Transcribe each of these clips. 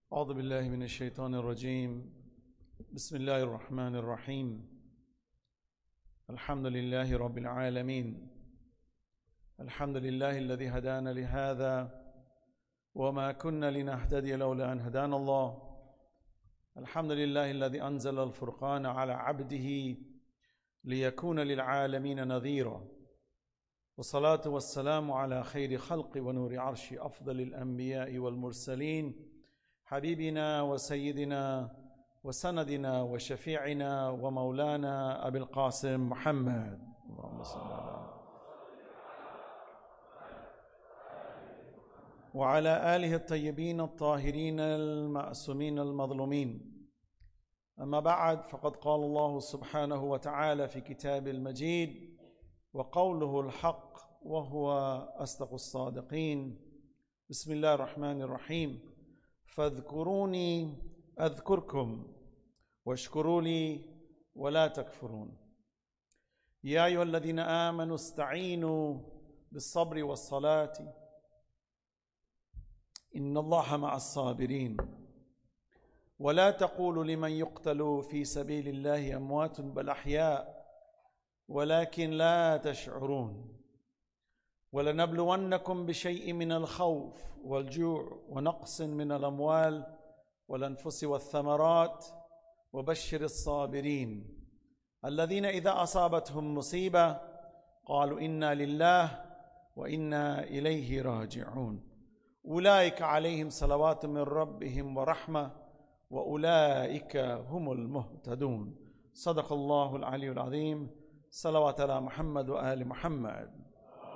أعوذ بالله من الشيطان الرجيم بسم الله الرحمن الرحيم الحمد لله رب العالمين الحمد لله الذي هدانا لهذا وما كنا لنهتدي لولا أن هدانا الله الحمد لله الذي أنزل الفرقان على عبده ليكون للعالمين نذيرا والصلاة والسلام على خير خلق ونور عرش أفضل الأنبياء والمرسلين حبيبنا وسيدنا وسندنا وشفيعنا ومولانا أبي القاسم محمد اللهم صل على وعلى آله الطيبين الطاهرين المأسومين المظلومين. أما بعد، فقد قال الله سبحانه وتعالى في كتاب المجيد وقوله الحق وهو أصدق الصادقين. بسم الله الرحمن الرحيم. فاذكروني أذكركم واشكروا لي ولا تكفرون. يا أيها الذين آمنوا استعينوا بالصبر والصلاة إن الله مع الصابرين ولا تقولوا لمن يقتل في سبيل الله أموات بل أحياء ولكن لا تشعرون. ولنبلونكم بشيء من الخوف والجوع ونقص من الأموال والأنفس والثمرات وبشر الصابرين الذين إذا أصابتهم مصيبة قالوا إنا لله وإنا إليه راجعون أولئك عليهم صلوات من ربهم ورحمة وأولئك هم المهتدون. صدق الله العلي العظيم. صلوات على محمد وآل محمد.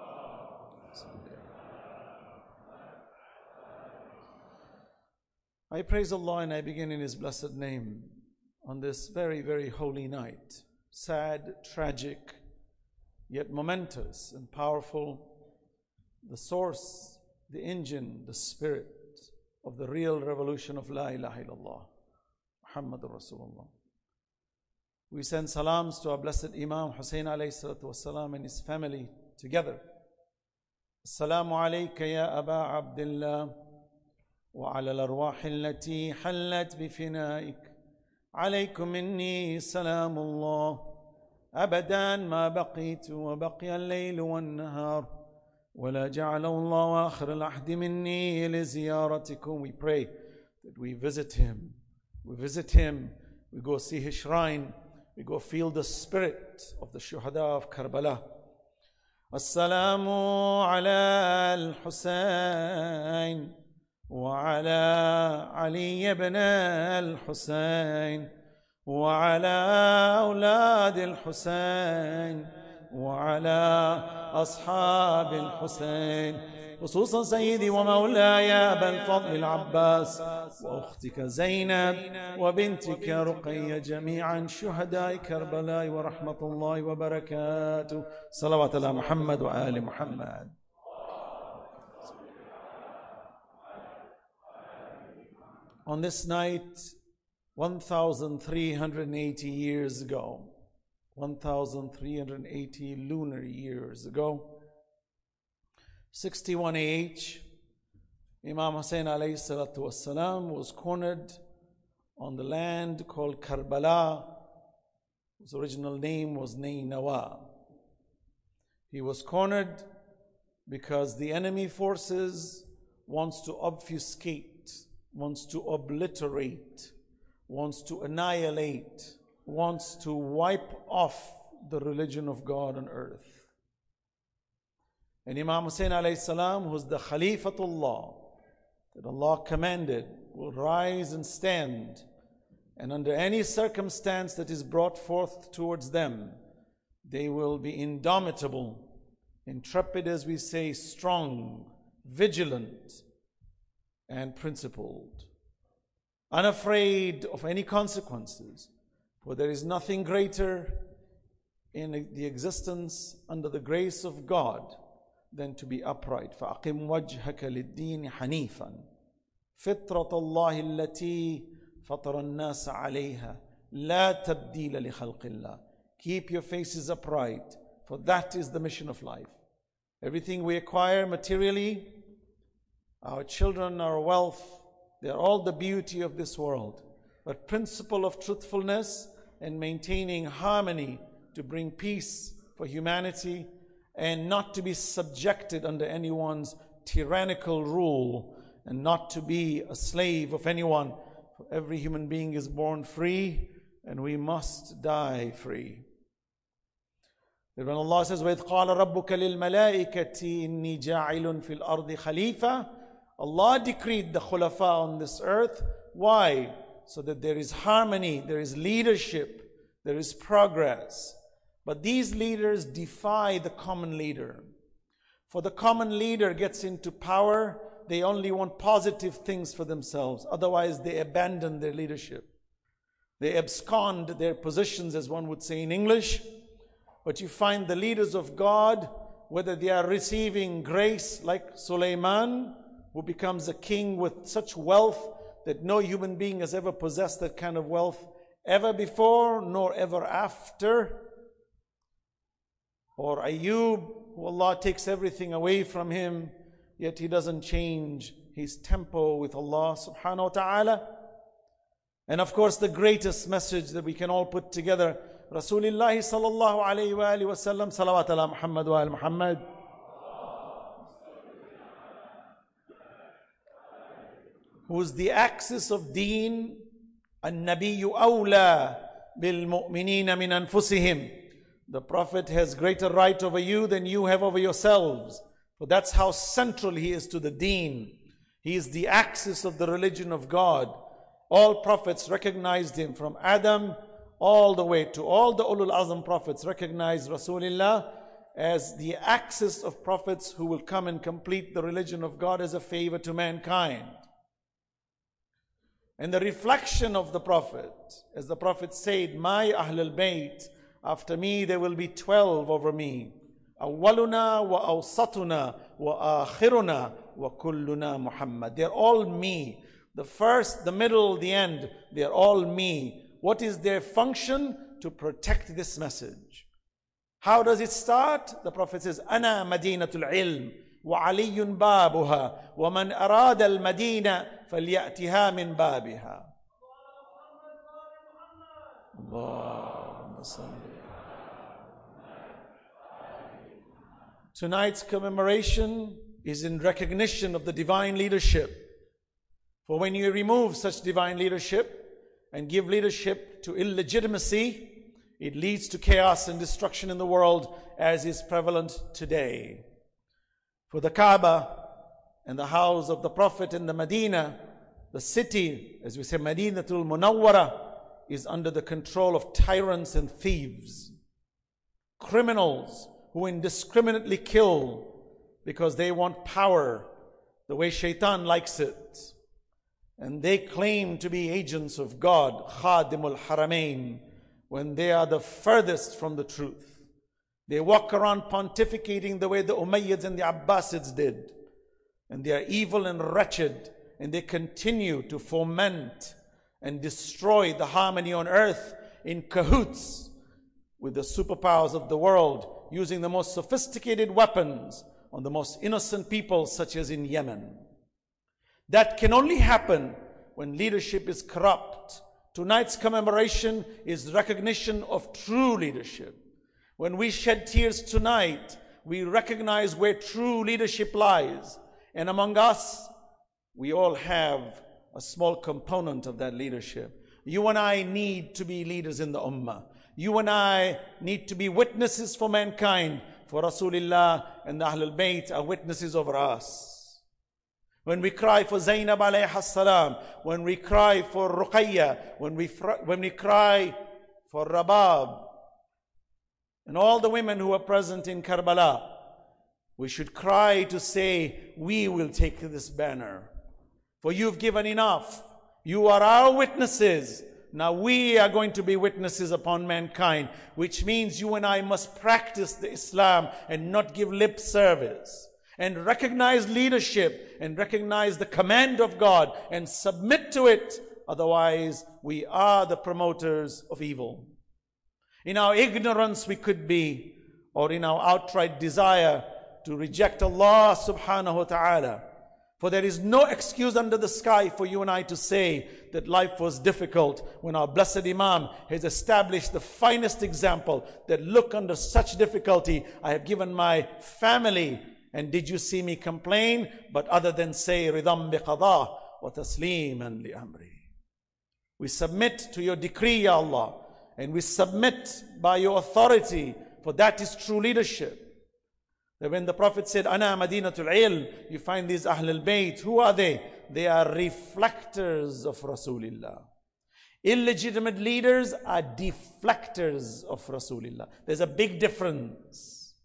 I praise Allah and I begin in His blessed name on this very, very holy night. Sad, tragic, yet momentous and powerful. The source, the engine, the spirit of the real revolution of La ilaha illallah, Muhammadur Rasulullah. We send salams to our blessed Imam Hussein alayhi salatu wassalam and his family together. Assalamu alayka ya Aba Abdullah وعلى الأرواح التي حلت بفنائك عليكم مني سلام الله أبدا ما بقيت وبقي الليل والنهار ولا جعل الله آخر العهد مني لزيارتكم. We pray that we visit him, we go see his shrine, we go feel the spirit of the shuhada of Karbala. Assalamu ala al-Husayn وعلى علي بن الحسين وعلى أولاد الحسين وعلى أصحاب الحسين خصوصا سيدي ومولاي أبا الفضل العباس وأختك زينب وبنتك رقية جميعا شهداء كربلاء ورحمة الله وبركاته. صلوات على محمد وآل محمد. On this night, 1,380 years ago, 1,380 lunar years ago, 61 AH, Imam Hussein alayhi salatu wassalam was cornered on the land called Karbala, whose original name was Nainawa. He was cornered because the enemy forces wants to obfuscate, wants to obliterate, wants to annihilate, wants to wipe off the religion of God on earth. And Imam Hussein alayhi salam, who's the Khalifatullah, that Allah commanded, will rise and stand, and under any circumstance that is brought forth towards them, they will be indomitable, intrepid, as we say, strong, vigilant, and principled, unafraid of any consequences, for there is nothing greater in the existence under the grace of God than to be upright. فَأَقِمْ وَجْهَكَ لِلدِّينِ حَنِيفًا فِطْرَةَ اللَّهِ الَّتِي فَطَرَ النَّاسَ عَلَيْهَا لَا تَبْدِيلَ لِخَلْقِ اللَّهِ. Keep your faces upright, for that is the mission of life. Everything we acquire materially, our children, our wealth, They are all the beauty of this world. But principle of truthfulness and maintaining harmony to bring peace for humanity and not to be subjected under anyone's tyrannical rule and not to be a slave of anyone. For every human being is born free and we must die free. When Allah says, وَإِذْ قَالَ رَبُّكَ لِلْمَلَائِكَةِ إِنِّي جَاعِلٌ فِي الْأَرْضِ خَلِيفَةً, Allah decreed the khulafa on this earth. Why? So that there is harmony, there is leadership, there is progress. But these leaders defy the common leader. For the common leader gets into power, they only want positive things for themselves. Otherwise, they abandon their leadership. They abscond their positions, as one would say in English. But you find the leaders of God, whether they are receiving grace like Sulaiman, who becomes a king with such wealth that no human being has ever possessed that kind of wealth ever before nor ever after. Or Ayub, who Allah takes everything away from him, yet he doesn't change his tempo with Allah subhanahu wa ta'ala. And of course the greatest message that we can all put together, Rasulullah sallallahu alayhi wa alihi wa sallam, salawat ala Muhammad wa al Muhammad. Who's the axis of deen, an-nabiyyu awla bil-mu'minina min anfusihim. The Prophet has greater right over you than you have over yourselves. For that's how central he is to the deen. He is the axis of the religion of God. All prophets recognized him, from Adam all the way to all the Ulul Azm prophets recognized Rasulullah as the axis of prophets who will come and complete the religion of God as a favor to mankind. And the reflection of the Prophet, as the Prophet said, my Ahlul Bayt, after me there will be 12 over me. Awwaluna wa awsatuna wa akhiruna wa kulluna Muhammad. They're all me. The first, the middle, the end, they're all me. What is their function? To protect this message. How does it start? The Prophet says, Ana Madinatul Ilm wa Aliyun Babuha wa man arada al-Madina falyatiha min babiha. Allahumma salli. Tonight's commemoration is in recognition of the divine leadership. For when you remove such divine leadership and give leadership to illegitimacy, it leads to chaos and destruction in the world, as is prevalent today. For the Kaaba and the house of the Prophet in the Medina, the city, as we say, Madinatul Munawwara, is under the control of tyrants and thieves, criminals who indiscriminately kill because they want power the way Shaitan likes it. And they claim to be agents of God, Khadimul Haramain, when they are the furthest from the truth. They walk around pontificating the way the Umayyads and the Abbasids did. And they are evil and wretched, and they continue to foment and destroy the harmony on earth in cahoots with the superpowers of the world, using the most sophisticated weapons on the most innocent people, such as in Yemen. That can only happen when leadership is corrupt. Tonight's commemoration is recognition of true leadership. When we shed tears tonight, we recognize where true leadership lies. And among us, we all have a small component of that leadership. You and I need to be leaders in the Ummah. You and I need to be witnesses for mankind. For Rasulullah and the Ahlul Bayt are witnesses over us. When we cry for Zainab alayha salam, when we cry for Ruqayya, when we cry for Rabab, and all the women who are present in Karbala, we should cry to say, we will take this banner. For you've given enough. You are our witnesses. Now we are going to be witnesses upon mankind, which means you and I must practice the Islam and not give lip service. And recognize leadership and recognize the command of God and submit to it. Otherwise, we are the promoters of evil. In our ignorance we could be, or in our outright desire to reject Allah subhanahu wa ta'ala. For there is no excuse under the sky for you and I to say that life was difficult when our blessed Imam has established the finest example that look, under such difficulty I have given my family, and did you see me complain? But other than say ridam biqada wa tasliman li amri. We submit to your decree, Ya Allah, and we submit by your authority, for that is true leadership. That when the Prophet said, Ana Madinatul Ilm, you find these Ahlul Bayt. Who are they? They are reflectors of Rasulullah. Illegitimate leaders are deflectors of Rasulullah. There's a big difference.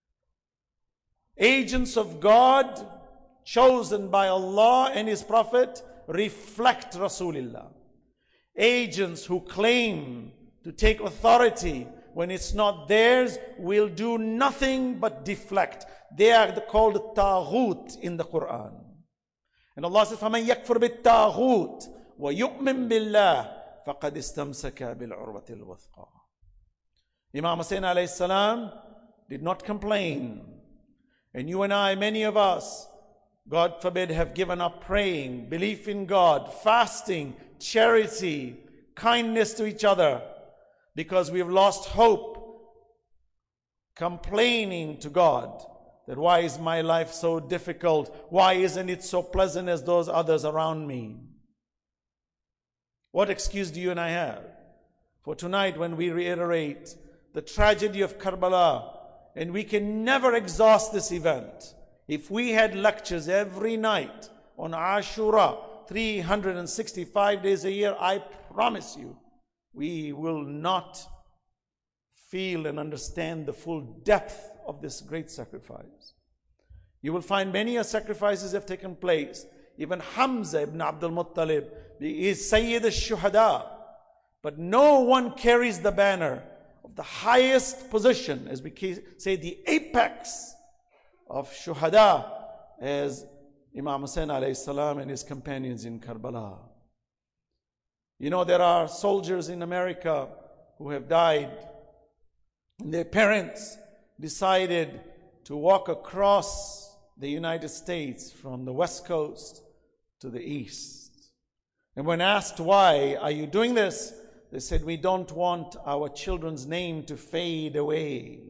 Agents of God, chosen by Allah and His Prophet, reflect Rasulullah. Agents who claim to take authority when it's not theirs will do nothing but deflect. They are called taghut in the Quran. And Allah says, فَمَنْ يَكْفُرْ بِالتَّاغُوتِ وَيُؤْمِنْ بِاللَّهِ فَقَدْ اسْتَمْسَكَ بِالْعُرْوَةِ الْوُثْقَى. Imam Hussain alayhi salam did not complain. And you and I, many of us, God forbid, have given up praying, belief in God, fasting, charity, kindness to each other, because we've lost hope, complaining to God that why is my life so difficult? Why isn't it so pleasant as those others around me? What excuse do you and I have? For tonight, when we reiterate the tragedy of Karbala, and we can never exhaust this event. If we had lectures every night on Ashura, 365 days a year, I promise you, we will not feel and understand the full depth of this great sacrifice. You will find many sacrifices have taken place. Even Hamza ibn Abdul Muttalib is Sayyid al-Shuhada. But no one carries the banner of the highest position, as we say, the apex of Shuhada, as Imam Hussain alayhi salam and his companions in Karbala. You know, there are soldiers in America who have died. Their parents decided to walk across the United States from the West Coast to the East. And when asked, why are you doing this? They said, we don't want our children's name to fade away.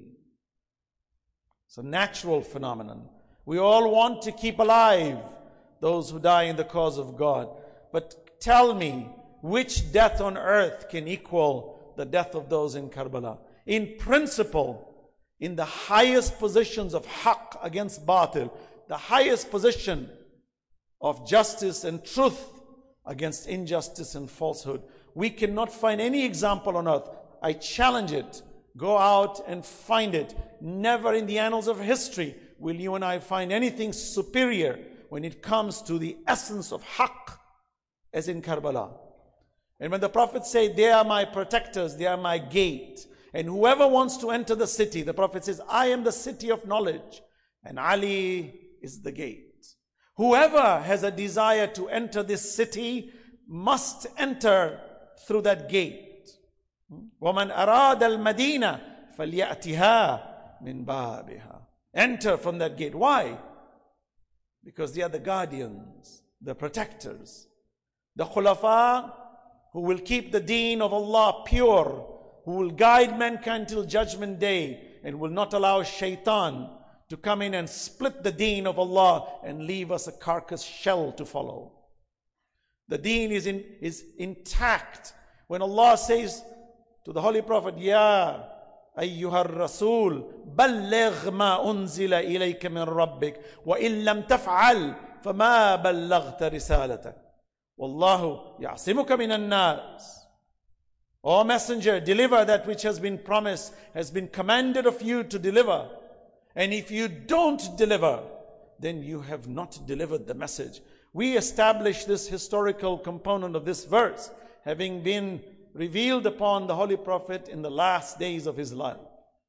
It's a natural phenomenon. We all want to keep alive those who die in the cause of God. But tell me, which death on earth can equal the death of those in Karbala? In principle, in the highest positions of haqq against batil, the highest position of justice and truth against injustice and falsehood, we cannot find any example on earth. I challenge it. Go out and find it. Never in the annals of history will you and I find anything superior when it comes to the essence of haqq as in Karbala. And when the Prophet said, they are my protectors, they are my gate. And whoever wants to enter the city, the Prophet says, I am the city of knowledge. And Ali is the gate. Whoever has a desire to enter this city must enter through that gate. وَمَنْ أَرَادَ الْمَدِينَةِ فَلْيَأْتِهَا مِنْ بَابِهَا. Enter from that gate. Why? Because they are the guardians, the protectors, the khulafa who will keep the deen of Allah pure, who will guide mankind till judgment day, and will not allow shaitan to come in and split the deen of Allah and leave us a carcass shell to follow. The deen is intact. When Allah says to the Holy Prophet, Ya ayyuhar Rasul, balligh ma unzila ilayka min rabbik, wa in lam taf'al, fama ballaghta risalatak. Wallahu ya'simuka minan nas. O Messenger, deliver that which has been promised, has been commanded of you to deliver. And if you don't deliver, then you have not delivered the message. We establish this historical component of this verse, having been revealed upon the Holy Prophet in the last days of his life.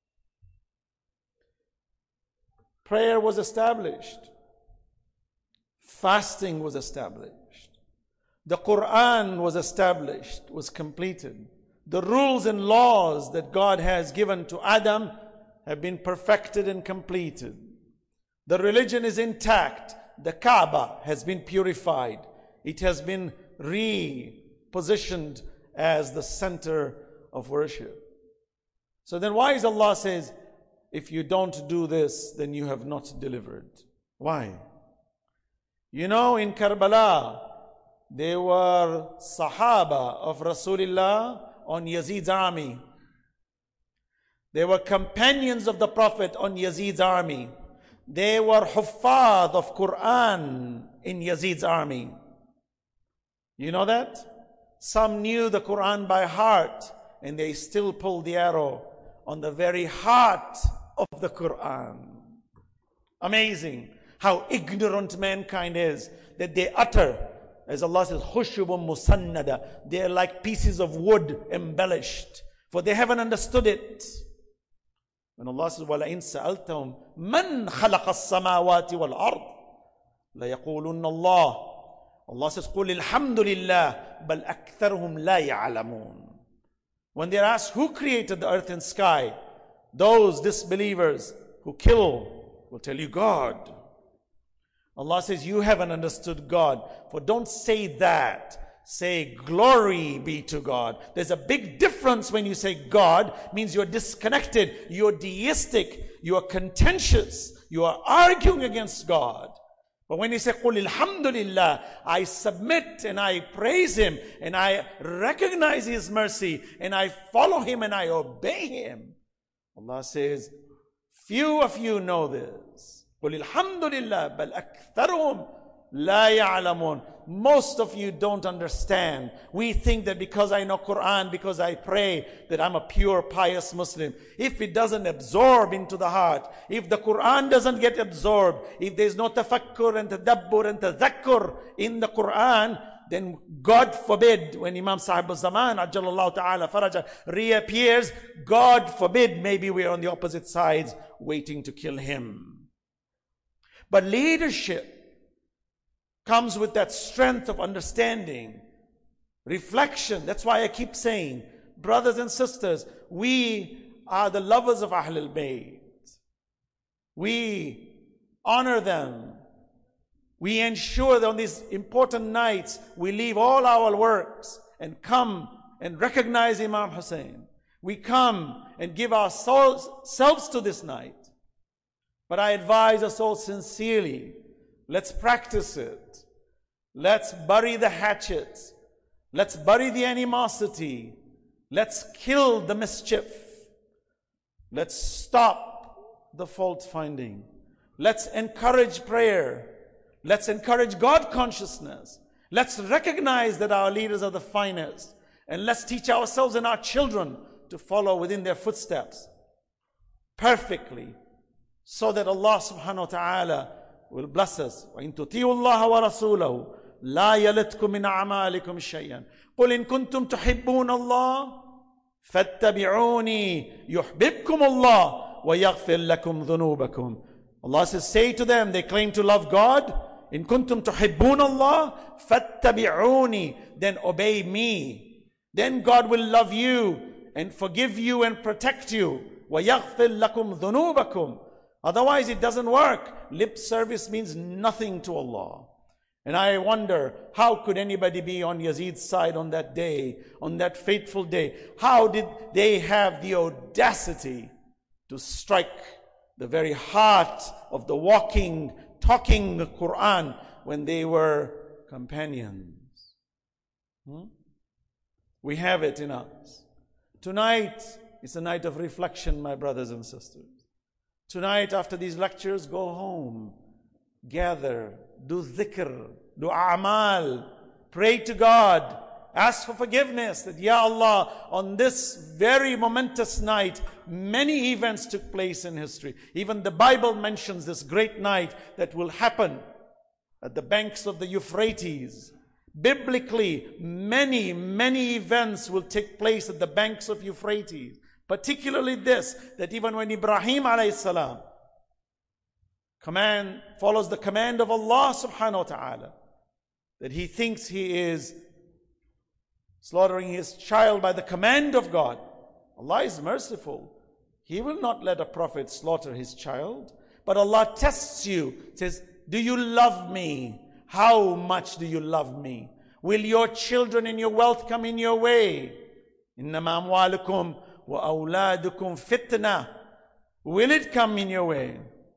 Prayer was established. Fasting was established. The Quran was established, was completed. The rules and laws that God has given to Adam have been perfected and completed. The religion is intact. the Kaaba has been purified. It has been repositioned as the center of worship. So then why is Allah says, if you don't do this, then you have not delivered? Why? You know, in Karbala, there were Sahaba of Rasulullah on Yazid's army. They were companions of the Prophet on Yazid's army. They were Huffaz of Quran in Yazid's army. You know that? Some knew the Quran by heart, and they still pulled the arrow on the very heart of the Quran. Amazing how ignorant mankind is, that they utter, as Allah says, Khushubun musannada. They are like pieces of wood embellished, for they haven't understood it. When Allah says, وَلَئِن سَأَلْتَهُمْ مَنْ خَلَقَ السَّمَاوَاتِ وَالْأَرْضِ لَيَقُولُنَّ اللَّهِ. Allah says, قُلِ الْحَمْدُ لِلَّهِ بَلْ أَكْثَرُهُمْ لَا يَعْلَمُونَ. When they are asked who created the earth and sky, those disbelievers who kill will tell you God. Allah says, you haven't understood God. For don't say that. Say, glory be to God. There's a big difference when you say God, means you're disconnected, you're deistic, you are contentious, you are arguing against God. But when you say, قُلِ الْحَمْدُ لِلَّهِ, I submit and I praise Him and I recognize His mercy and I follow Him and I obey Him. Allah says, few of you know this. قُلِ الْحَمْدُ لِلَّهِ بَلْ أَكْثَرُهُمْ لَا يَعْلَمُونَ. Most of you don't understand. We think that because I know Quran, because I pray, that I'm a pure, pious Muslim. If it doesn't absorb into the heart, if the Quran doesn't get absorbed, if there's no tafakkur and tadabbur and tadhakkur in the Quran, then God forbid, when Imam Sahib al-Zaman, Ajjalallahu ta'ala faraja, reappears, God forbid, maybe we're on the opposite sides, waiting to kill him. But leadership comes with that strength of understanding, reflection. That's why I keep saying, brothers and sisters, we are the lovers of Ahlul Bayt. We honor them. We ensure that on these important nights, we leave all our works and come and recognize Imam Hussein. We come and give ourselves to this night. But I advise us all sincerely, let's practice it. Let's bury the hatchets. Let's bury the animosity. Let's kill the mischief. Let's stop the fault finding. Let's encourage prayer. Let's encourage God consciousness. Let's recognize that our leaders are the finest. And let's teach ourselves and our children to follow within their footsteps perfectly, so that Allah subhanahu wa ta'ala will bless us. وَإِن تُطِيعُوا اللَّهَ وَرَسُولَهُ لَا يَلِتْكُم مِّنْ أَعْمَالِكُمْ شَيْئًا قُلْ إِن كُنتُمْ تُحِبُّونَ اللَّهَ فَاتَّبِعُونِي يُحْبِبْكُمُ اللَّهُ وَيَغْفِرْ لَكُمْ ذُنُوبَكُمْ. Allah says, say to them, they claim to love God, إِن كُنتُمْ تُحِبُّونَ اللَّهَ فَاتَّبِعُونِي, then obey me. Then God will love you and forgive you and protect you. وَيَغْفِرْ لَكُمْ ذُنُوبَكُمْ. Otherwise it doesn't work. Lip service means nothing to Allah. And I wonder, how could anybody be on Yazid's side on that day, on that fateful day? How did they have the audacity to strike the very heart of the walking, talking Quran when they were companions? We have it in us. Tonight is a night of reflection, my brothers and sisters. Tonight, after these lectures, go home, gather, do dhikr, do a'mal, pray to God, ask for forgiveness, that, Ya Allah, on this very momentous night, many events took place in history. Even the Bible mentions this great night that will happen at the banks of the Euphrates. Biblically, many, many events will take place at the banks of Euphrates. Particularly this, that even when Ibrahim alayhi salam follows the command of Allah subhanahu wa ta'ala, that he thinks he is slaughtering his child by the command of God. Allah is merciful. He will not let a prophet slaughter his child. But Allah tests you. Says, do you love me? How much do you love me? Will your children and your wealth come in your way? إنما أموالكم وأولادكم فتنة. Will it come in your way?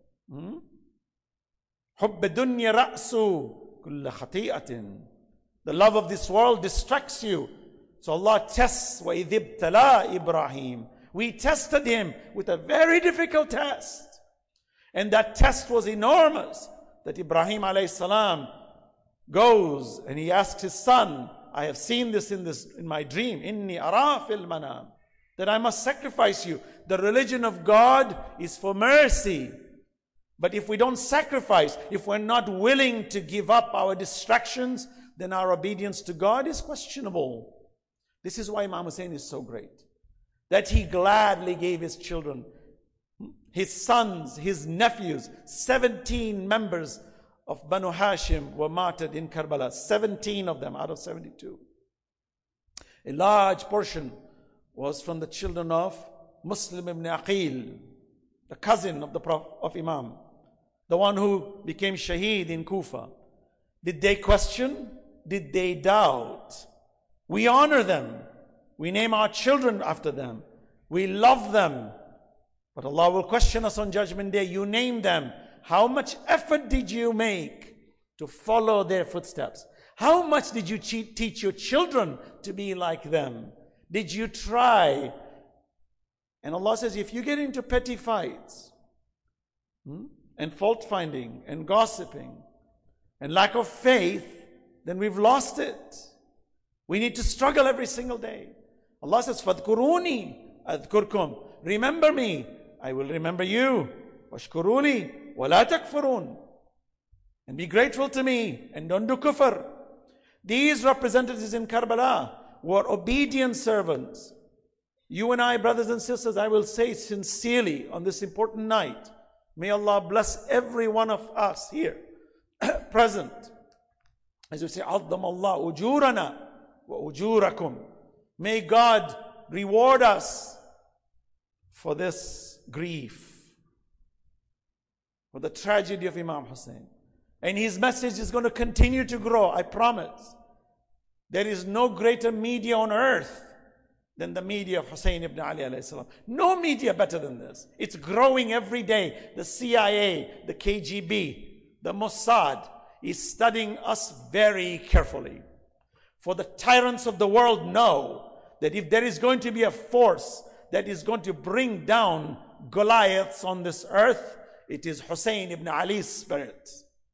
حب الدنيا رأس كل خطيئة. The love of this world distracts you. So Allah tests. وَإِذِ ابْتَلَىٰ إِبْرَاهِيمَ. We tested him with a very difficult test. And that test was enormous. That Ibrahim alayhi salam goes and he asks his son, I have seen this in my dream, inni ara fil manam, that I must sacrifice you. The religion of God is for mercy. But if we don't sacrifice, if we're not willing to give up our distractions, then our obedience to God is questionable. This is why Imam Hussein is so great. That he gladly gave his children, his sons, his nephews, 17 members of Banu Hashim were martyred in Karbala. 17 of them out of 72. A large portion was from the children of Muslim ibn Aqil, the cousin of the Prophet of Imam, the one who became Shaheed in Kufa. Did they question? Did they doubt? We honor them. We name our children after them. We love them. But Allah will question us on Judgment Day. You name them. How much effort did you make to follow their footsteps? How much did you teach your children to be like them? Did you try? And Allah says, if you get into petty fights and fault finding and gossiping and lack of faith, then we've lost it. We need to struggle every single day. Allah says, فَاذْكُرُونِي أَذْكُرْكُمْ. Remember me, I will remember you. وَاشْكُرُونِي وَلَا تَكْفُرُونَ. And be grateful to me and don't do kufr. These representatives in Karbala were obedient servants. You and I, brothers and sisters, I will say sincerely on this important night, may Allah bless every one of us here present. As we say, عَظَّمَ اللَّهُ أُجُورَنَا وَأُجُورَكُمْ. May God reward us for this grief, for the tragedy of Imam Hussein. And his message is going to continue to grow, I promise. There is no greater media on earth than the media of Hussein ibn Ali alayhi salam. No media better than this. It's growing every day. The CIA, the KGB, the Mossad is studying us very carefully. For the tyrants of the world know that if there is going to be a force that is going to bring down Goliaths on this earth, it is Hussein ibn Ali's spirit.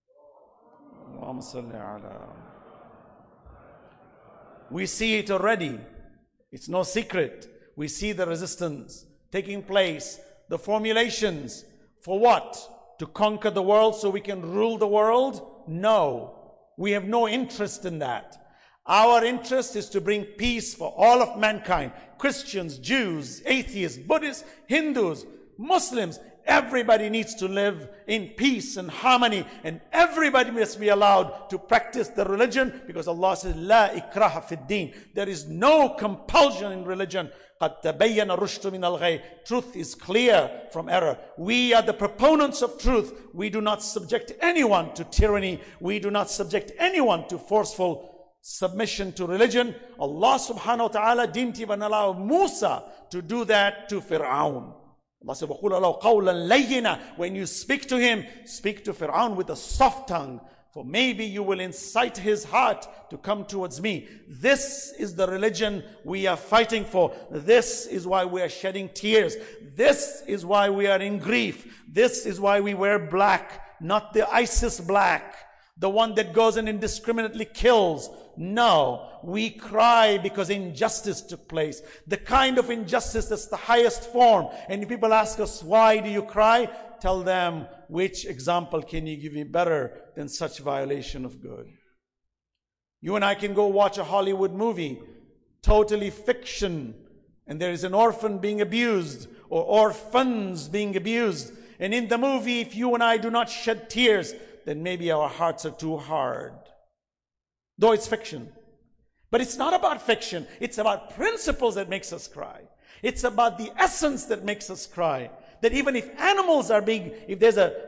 We see it already. It's no secret. We see the resistance taking place, the formulations. For what? To conquer the world so we can rule the world? No. We have no interest in that. Our interest is to bring peace for all of mankind. Christians, Jews, atheists, Buddhists, Hindus, Muslims. Everybody needs to live in peace and harmony, and everybody must be allowed to practice the religion, because Allah says, La ikraha fid din. There is no compulsion in religion. قَدْ تَبَيَّنَ الرُّشْدُ مِنَ الْغَيِّ. Truth is clear from error. We are the proponents of truth. We do not subject anyone to tyranny. We do not subject anyone to forceful submission to religion. Allah subhanahu wa ta'ala didn't even allow Musa to do that to Fir'aun. Allah said, وَقُولَ لَهُ قَوْلًا لَيِّنًا. When you speak to him, speak to Fir'aun with a soft tongue, for maybe you will incite his heart to come towards me. This is the religion we are fighting for. This is why we are shedding tears. This is why we are in grief. This is why we wear black, not the ISIS black, the one that goes and indiscriminately kills. No, we cry because injustice took place. The kind of injustice that's the highest form. And if people ask us, why do you cry? Tell them, which example can you give me better than such violation of good? You and I can go watch a Hollywood movie, totally fiction, and there is an orphan being abused or orphans being abused. And in the movie, if you and I do not shed tears, then maybe our hearts are too hard. Though it's fiction. But it's not about fiction. It's about principles that makes us cry. It's about the essence that makes us cry. That even if animals are being, if there's a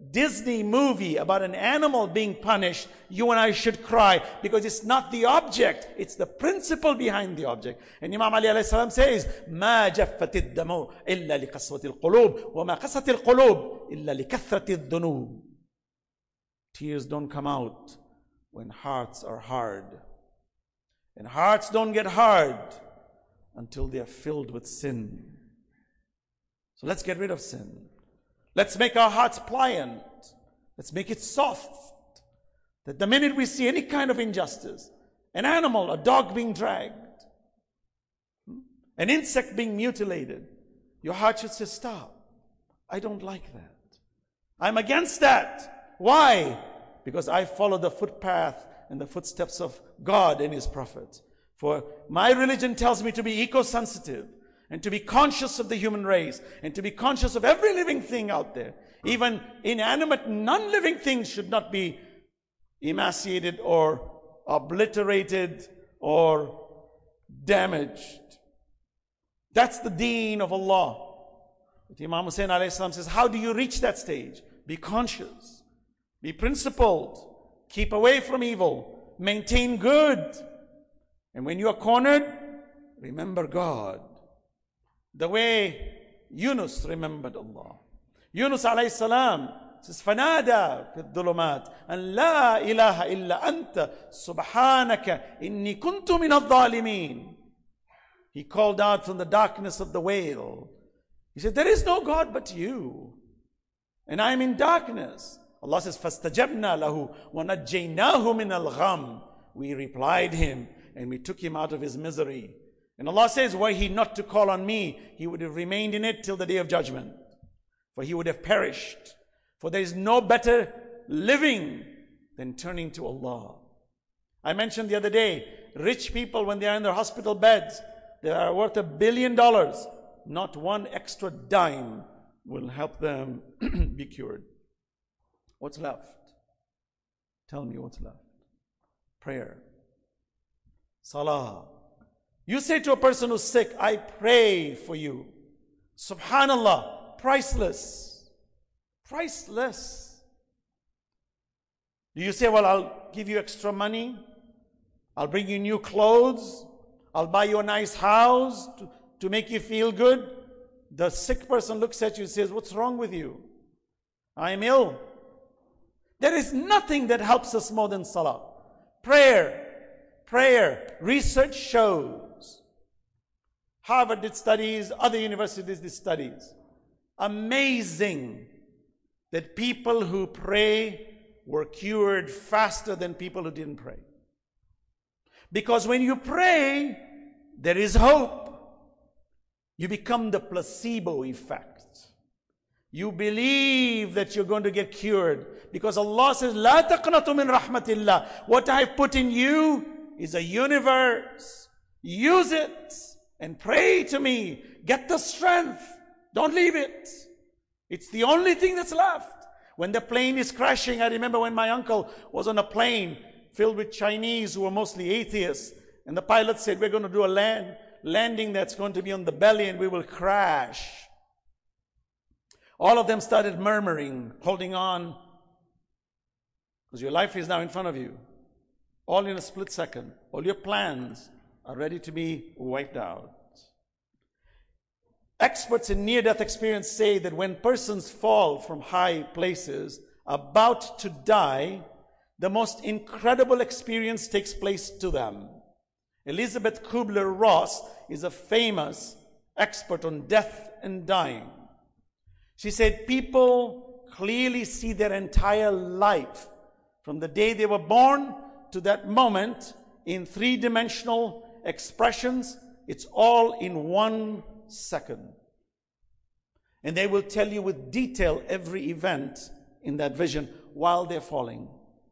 Disney movie about an animal being punished, you and I should cry, because it's not the object, it's the principle behind the object. And Imam Ali alayhi salam says, ما جفت الدم إلا لقسوة القلوب وما قست القلوب إلا لكثرة الذنوب. Tears don't come out when hearts are hard. And hearts don't get hard until they are filled with sin. So let's get rid of sin. Let's make our hearts pliant. Let's make it soft. That the minute we see any kind of injustice, an animal, a dog being dragged, an insect being mutilated, your heart should say, stop. I don't like that. I'm against that. Why? Because I follow the footpath and the footsteps of God and His Prophet. For my religion tells me to be eco-sensitive, and to be conscious of the human race, and to be conscious of every living thing out there. Even inanimate, non-living things should not be emaciated or obliterated or damaged. That's the deen of Allah. But Imam Hussain alayhi salam says, how do you reach that stage? Be conscious, be principled, keep away from evil, maintain good. And when you are cornered, remember God. The way Yunus remembered Allah. Yunus alayhi salam says, فَنَادَى فِي الظُّلُمَاتِ أَنْ لَا إِلَهَ إِلَّا أَنْتَ سُبْحَانَكَ إِنِّي كُنْتُ مِنَ الظَّالِمِينَ. He called out from the darkness of the whale. He said, there is no God but you, and I am in darkness. Allah says, فَاسْتَجَبْنَا لَهُ وَنَجَّيْنَاهُ مِنَ الْغَمِّ. We replied him, and we took him out of his misery. And Allah says, were he not to call on me, he would have remained in it till the day of judgment. For he would have perished. For there is no better living than turning to Allah. I mentioned the other day, rich people, when they are in their hospital beds, they are worth $1 billion. Not one extra dime will help them be cured. What's left? Tell me what's left. Prayer. Salah. You say to a person who's sick, I pray for you. Subhanallah, priceless. Priceless. Do you say, well, I'll give you extra money. I'll bring you new clothes. I'll buy you a nice house to make you feel good. The sick person looks at you and says, what's wrong with you? I am ill. There is nothing that helps us more than salah. Prayer. Prayer. Research shows. Harvard did studies, other universities did studies. Amazing that people who pray were cured faster than people who didn't pray. Because when you pray, there is hope. You become the placebo effect. You believe that you're going to get cured. Because Allah says, لا تقنطوا من رحمة الله. What I put in you is a universe. Use it and pray to me. Get the strength. Don't leave it. It's the only thing that's left. When the plane is crashing, I remember when my uncle was on a plane filled with Chinese who were mostly atheists. And the pilot said, we're going to do a landing that's going to be on the belly and we will crash. All of them started murmuring, holding on. Because your life is now in front of you. All in a split second. All your plans are ready to be wiped out. Experts in near-death experience say that when persons fall from high places, about to die, the most incredible experience takes place to them. Elizabeth Kubler-Ross is a famous expert on death and dying. She said people clearly see their entire life from the day they were born to that moment in three-dimensional expressions. It's all in 1 second. And they will tell you with detail every event in that vision while they're falling.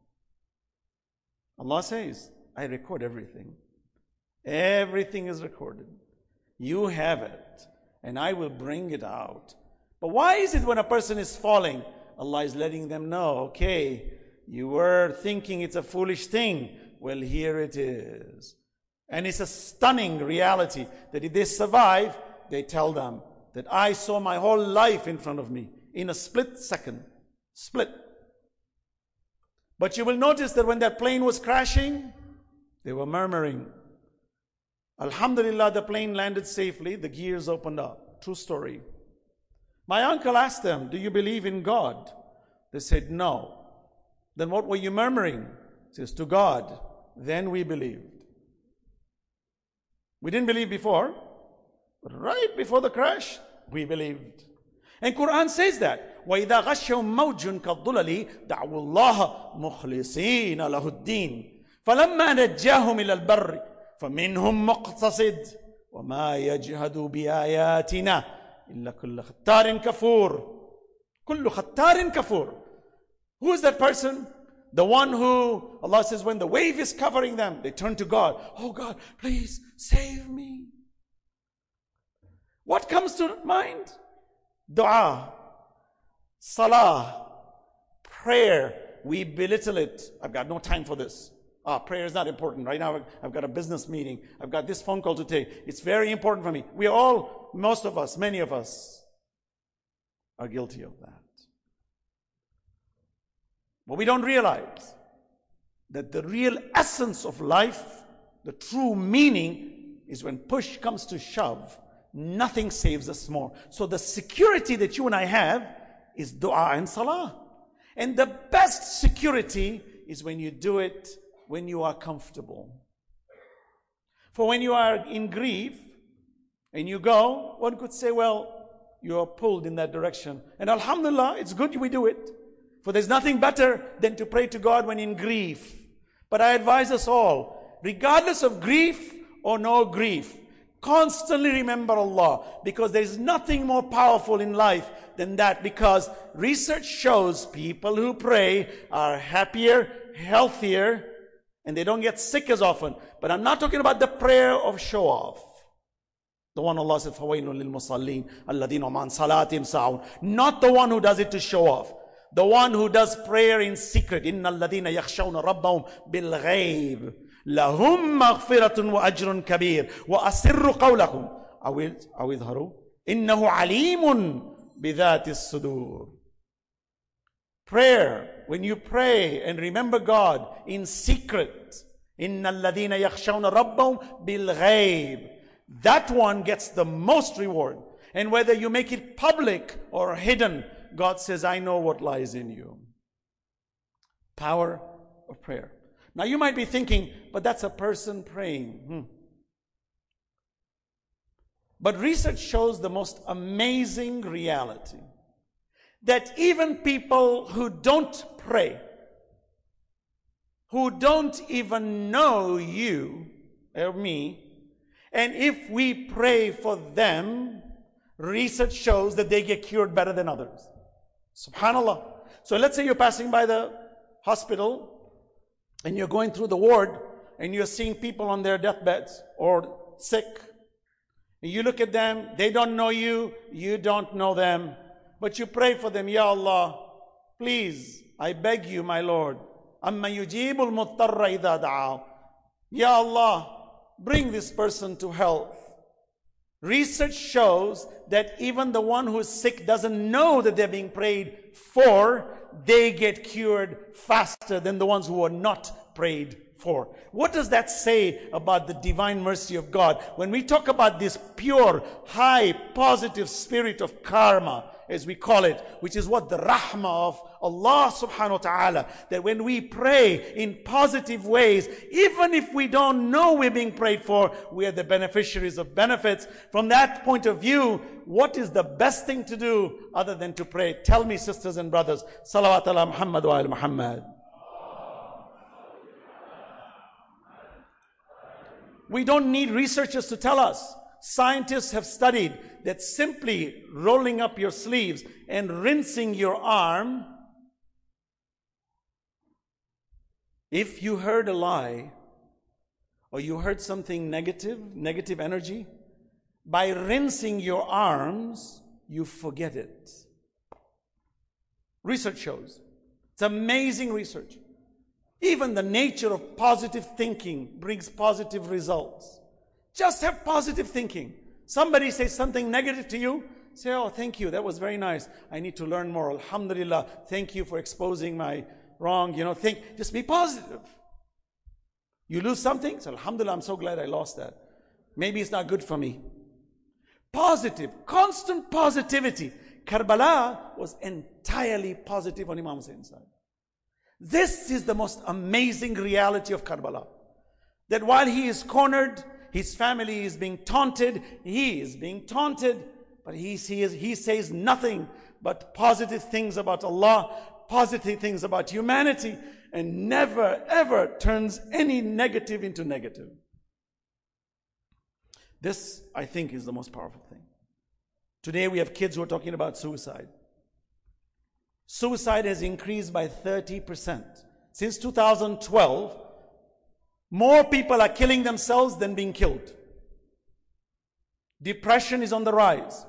Allah says, I record everything. Everything is recorded. You have it, and I will bring it out. But why is it when a person is falling, Allah is letting them know, okay, you were thinking it's a foolish thing. Well, here it is. And it's a stunning reality that if they survive, they tell them that I saw my whole life in front of me in a split second. split. But you will notice that when that plane was crashing, they were murmuring. Alhamdulillah, the plane landed safely. The gears opened up. True story. My uncle asked them, do you believe in God? They said, no. Then what were you murmuring? He says, to God. Then we believed. We didn't believe before, but right before the crash, we believed. And Quran says that. وَإِذَا غَشَّهُمْ مَوْجٌ كَالظُّلَلِ دَعْوُوا اللَّهَ مُخْلِصِينَ لَهُ الدِّينَ فَلَمَّا نَجَّاهُمْ إِلَى الْبَرِّ فَمِنْهُمْ مُقْتَصِدٌ وَمَا يَجْهَدُ بِآيَاتِنَا إِلَّا كُلُّ خَتَّارٍ كَفُورٍ كُلُّ خَتَّارٍ كَفُورٍ. Who is that person? The one who, Allah says, when the wave is covering them, they turn to God. Oh God, please save me. What comes to mind? Dua, salah, prayer. We belittle it. I've got no time for this. Prayer is not important. Right now I've got a business meeting. I've got this phone call to take. It's very important for me. We all, most of us, many of us are guilty of that. But we don't realize that the real essence of life, the true meaning, is when push comes to shove, nothing saves us more. So the security that you and I have is dua and salah. And the best security is when you do it when you are comfortable. For when you are in grief and you go, one could say, well, you are pulled in that direction. And alhamdulillah, it's good we do it. For there's nothing better than to pray to God when in grief. But I advise us all, regardless of grief or no grief, constantly remember Allah, because there is nothing more powerful in life than that. Because research shows people who pray are happier, healthier, and they don't get sick as often. But I'm not talking about the prayer of show off. The one Allah said, فَوَيْلٌ لِلْمُصَلِّينَ الَّذِينَ هُمْ عَنْ صَلَاتِهِمْ سَاهُونَ. Not the one who does it to show off. The one who does prayer in secret. إِنَّ الَّذِينَ يَخْشَوْنَ رَبَّهُمْ بِالْغَيْبِ لَهُمْ مَغْفِرَةٌ وَأَجْرٌ كَبِيرٌ وَأَسِرُّ قَوْلَكُمْ أَوْ اظْهَرُوا إِنَّهُ عَلِيمٌ بِذَاتِ الصُّدُورِ. Prayer, when you pray and remember God in secret, إِنَّ الَّذِينَ يَخْشَوْنَ رَبَّهُمْ بِالْغَيْبِ, that one gets the most reward. And whether you make it public or hidden, God says, I know what lies in you. Power of prayer. Now you might be thinking, but that's a person praying. But research shows the most amazing reality. That even people who don't pray, who don't even know you or me, and if we pray for them, research shows that they get cured better than others. Subhanallah. So let's say you're passing by the hospital and you're going through the ward and you're seeing people on their deathbeds or sick. And you look at them, they don't know you, you don't know them. But you pray for them, Ya Allah, please, I beg you, my Lord. Amma yujibul muttarra idha da'aw. Ya Allah, bring this person to health. Research shows that even the one who is sick doesn't know that they're being prayed for. They get cured faster than the ones who are not prayed for. What does that say about the divine mercy of God? When we talk about this pure, high, positive spirit of karma, as we call it, which is what the rahmah of Allah subhanahu wa ta'ala, that when we pray in positive ways, even if we don't know we're being prayed for, we are the beneficiaries of benefits. From that point of view, what is the best thing to do other than to pray? Tell me, sisters and brothers. Salawat ala Muhammad wa ala Muhammad. We don't need researchers to tell us. Scientists have studied that simply rolling up your sleeves and rinsing your arm, if you heard a lie or you heard something negative energy, by rinsing your arms, you forget it. Research shows. It's amazing research. Even the nature of positive thinking brings positive results. Just have positive thinking. Somebody says something negative to you, Say, oh, thank you, that was very nice. I need to learn more. Alhamdulillah, thank you for exposing my wrong. Just be positive. You lose something, so Alhamdulillah, I'm so glad I lost that. Maybe it's not good for me. Positive, constant positivity. Karbala was entirely positive on Imam Husayn's side. This is the most amazing reality of Karbala. That while he is cornered, his family is being taunted, he is being taunted, but he says nothing but positive things about Allah, positive things about humanity, and never ever turns any negative into negative. This, I think, is the most powerful thing. Today we have kids who are talking about suicide. Suicide has increased by 30%. Since 2012, more people are killing themselves than being killed. Depression is on the rise.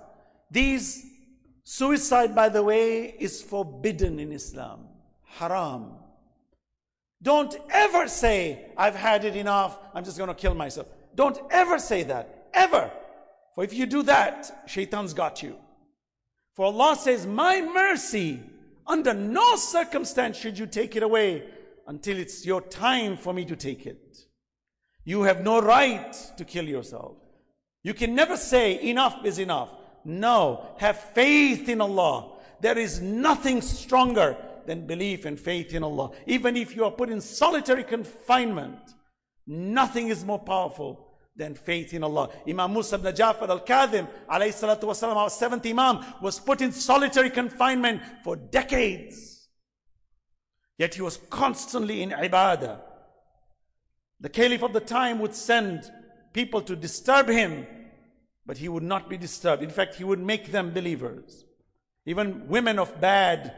Suicide, by the way, is forbidden in Islam. Haram. Don't ever say, I've had it enough, I'm just going to kill myself. Don't ever say that. Ever. For if you do that, shaitan's got you. For Allah says, my mercy, under no circumstance should you take it away until it's your time for me to take it. You have no right to kill yourself. You can never say enough is enough. No, have faith in Allah. There is nothing stronger than belief and faith in Allah. Even if you are put in solitary confinement, nothing is more powerful than faith in Allah. Imam Musa ibn Ja'far al-Kadhim, alayhi salatu wasalam, our 7th Imam, was put in solitary confinement for decades. Yet he was constantly in ibadah. The caliph of the time would send people to disturb him, but he would not be disturbed. In fact, he would make them believers. Even women of bad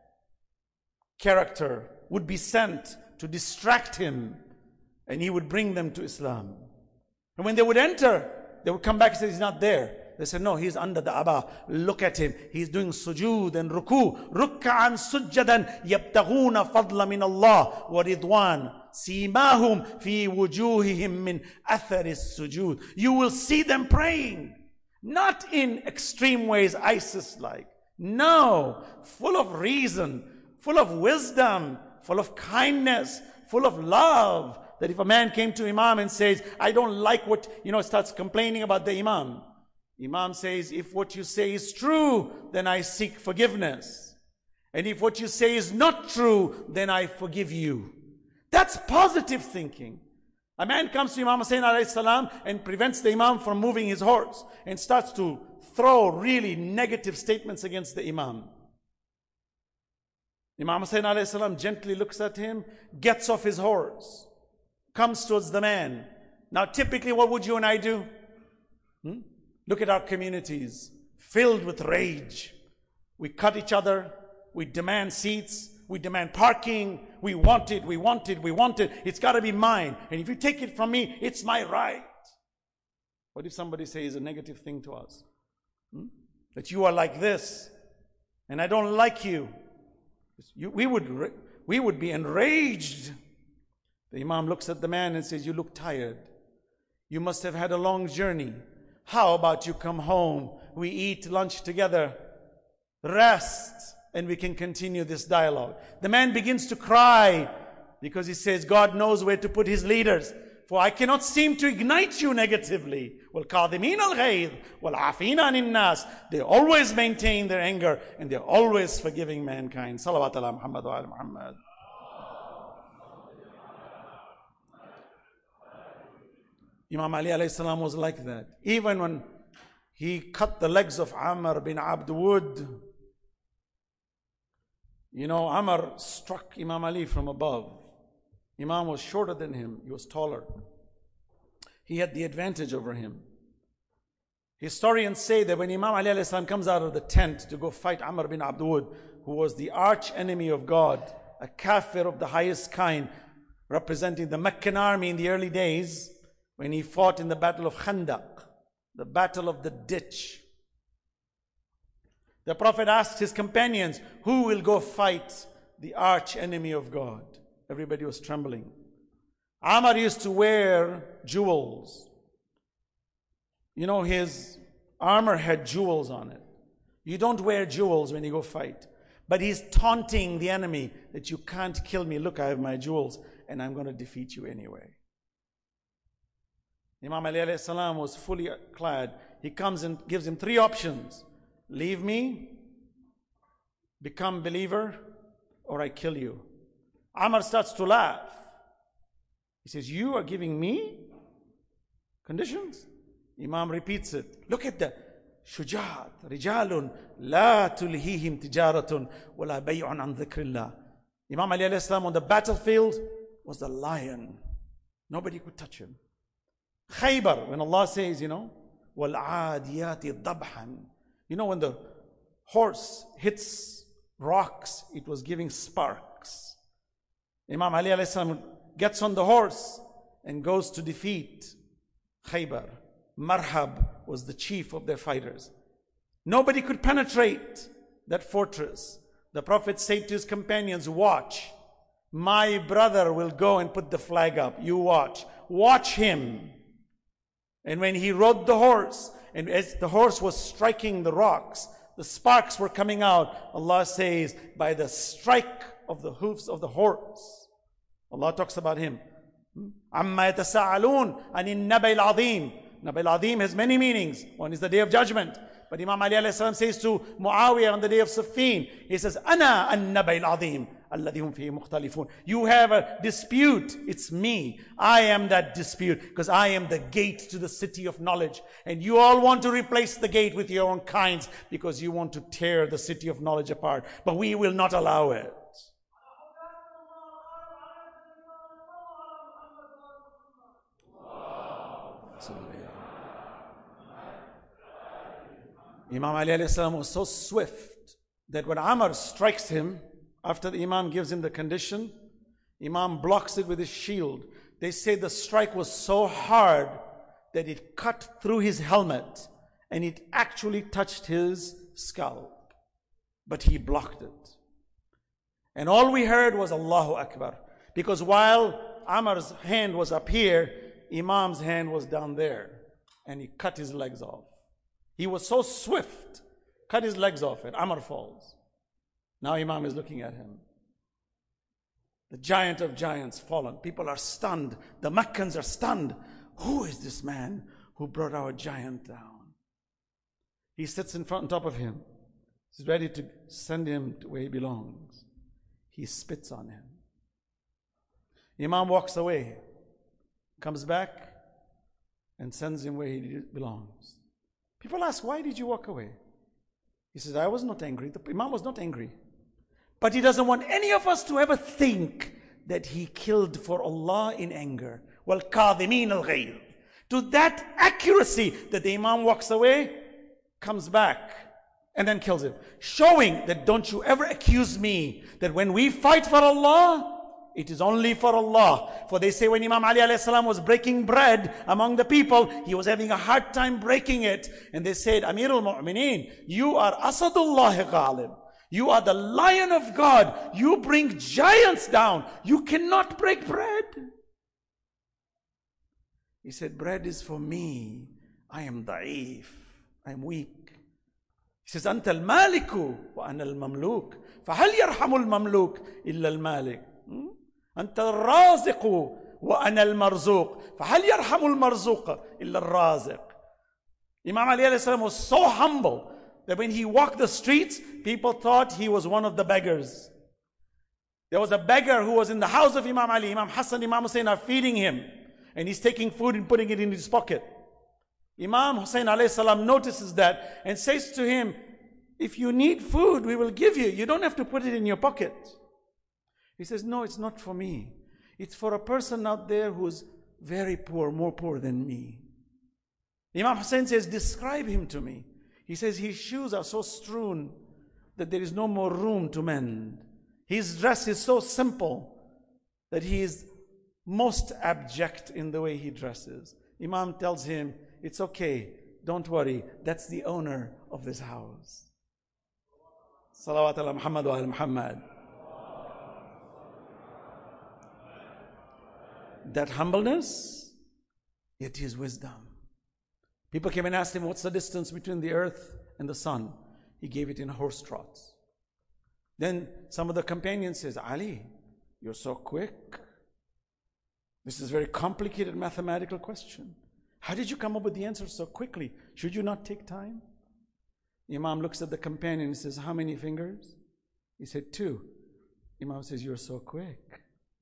character would be sent to distract him, and he would bring them to Islam. And when they would enter, they would come back and say, he's not there. They said, no, he's under the Aba. Look at him. He's doing sujood and ruku. Rukka'an sujjadan yabtaghuna fadla min Allah wa ridwan. Simahum fi wujuhihim min atharis sujud. You will see them praying. Not in extreme ways, ISIS-like. No, full of reason, full of wisdom, full of kindness, full of love. That if a man came to Imam and says, I don't like what, starts complaining about the Imam. Imam says, if what you say is true, then I seek forgiveness. And if what you say is not true, then I forgive you. That's positive thinking. A man comes to Imam Hussain alayhi salam and prevents the Imam from moving his horse and starts to throw really negative statements against the Imam. Imam Hussain alayhi salam gently looks at him, gets off his horse, comes towards the man. Now typically what would you and I do? Look at our communities, filled with rage. We cut each other, we demand seats, we demand parking, we want it, we want it, we want it. It's got to be mine. And if you take it from me, it's my right. What if somebody says a negative thing to us? That you are like this, and I don't like you. We would be enraged. The Imam looks at the man and says, you look tired. You must have had a long journey. How about you come home? We eat lunch together, rest, and we can continue this dialogue. The man begins to cry because he says, God knows where to put his leaders. For I cannot seem to ignite you negatively. وَالْقَاذِمِينَ الْغَيْظِ وَالْعَافِينَ عَنِ النَّاسِ. They always maintain their anger and they're always forgiving mankind. Salawat ala Muhammad wa ala Muhammad. Imam Ali alayhi salam was like that. Even when he cut the legs of Amr bin Abd Wud, Amr struck Imam Ali from above. Imam was shorter than him. He was taller. He had the advantage over him. Historians say that when Imam Ali alayhi salam comes out of the tent to go fight Amr bin Abd Wud, who was the arch enemy of God, a kafir of the highest kind, representing the Meccan army in the early days, when he fought in the battle of Khandaq, the battle of the ditch. The Prophet asked his companions, who will go fight the arch enemy of God? Everybody was trembling. Amr used to wear jewels. His armor had jewels on it. You don't wear jewels when you go fight. But he's taunting the enemy that you can't kill me. Look, I have my jewels and I'm going to defeat you anyway. Imam Ali alayhi salam was fully clad. He comes and gives him 3 options. Leave me, become believer, or I kill you. Amr starts to laugh. He says, you are giving me conditions? Imam repeats it. Look at the شجاعة رجال لا تلهيهم تجارة ولا بيع عن ذكر الله. Imam Ali alayhi salam on the battlefield was the lion. Nobody could touch him. Khaybar, when Allah says, وَالْعَادِيَاتِ ضَبْحًا, when the horse hits rocks, it was giving sparks. Imam Ali alayhi salam gets on the horse and goes to defeat Khaybar. Marhab was the chief of their fighters. Nobody could penetrate that fortress. The Prophet said to his companions, watch. My brother will go and put the flag up. You watch. Watch him. And when he rode the horse, and as the horse was striking the rocks, the sparks were coming out. Allah says, by the strike of the hoofs of the horse. Allah talks about him. عَمَّا يَتَسَاءَلُونَ عَنِ النَّبَإِ الْعَظِيمِ. Nabi al-Azim has many meanings. One is the day of judgment. But Imam Ali alayhi salam says to Muawiyah on the day of Siffin, he says, Ana an-Nabi al-Azim, alladhi hum fihi mukhtalifun. You have a dispute. It's me. I am that dispute because I am the gate to the city of knowledge. And you all want to replace the gate with your own kinds because you want to tear the city of knowledge apart. But we will not allow it. Imam Ali alayhi salam was so swift that when Amr strikes him, after the Imam gives him the condition, Imam blocks it with his shield. They say the strike was so hard that it cut through his helmet and it actually touched his scalp. But he blocked it. And all we heard was Allahu Akbar. Because while Amr's hand was up here, Imam's hand was down there. And he cut his legs off. He was so swift, cut his legs off, and Amr falls. Now Imam is looking at him. The giant of giants fallen. People are stunned. The Meccans are stunned. Who is this man who brought our giant down? He sits in front on top of him. He's ready to send him to where he belongs. He spits on him. Imam walks away, comes back, and sends him where he belongs. People ask, why did you walk away? He says, I was not angry. The Imam was not angry. But he doesn't want any of us to ever think that he killed for Allah in anger. وَالْكَاظِمِينَ الْغَيْظِ. To that accuracy that the Imam walks away, comes back, and then kills him. Showing that don't you ever accuse me that when we fight for Allah, it is only for Allah. For they say when Imam Ali alayhi salam was breaking bread among the people, he was having a hard time breaking it. And they said, Amirul Mu'mineen, you are Asadullah Ghalib. You are the lion of God. You bring giants down. You cannot break bread. He said, bread is for me. I am da'if. I am weak. He says, Anta al-maliku wa ana al-mamluk. فَهَلْ يَرْحَمُ الْمَمْلُوكِ إِلَّا الْمَالِكُ. أنت الرازق وأنا المرزوق فهل يرحم المرزوق إلا الرازق. Imam Ali alayhi salam was so humble that when he walked the streets, people thought he was one of the beggars. There was a beggar who was in the house of Imam Ali. Imam Hassan, Imam Hussein are feeding him, and he's taking food and putting it in his pocket. Imam Hussein alayhi salam notices that and says to him, if you need food, we will give you. You don't have to put it in your pocket. He says, no, it's not for me. It's for a person out there who's very poor, more poor than me. Imam Hussein says, describe him to me. He says, his shoes are so strewn that there is no more room to mend. His dress is so simple that he is most abject in the way he dresses. Imam tells him, it's okay, don't worry, that's the owner of this house. Salawat ala Muhammad wa ala Muhammad. That humbleness, yet his wisdom. People came and asked him, what's the distance between the earth and the sun? He gave it in horse trots. Then some of the companions says, Ali, you're so quick. This is a very complicated mathematical question. How did you come up with the answer so quickly? Should you not take time? Imam looks at the companion and says, how many fingers? He said, 2. Imam says, you're so quick.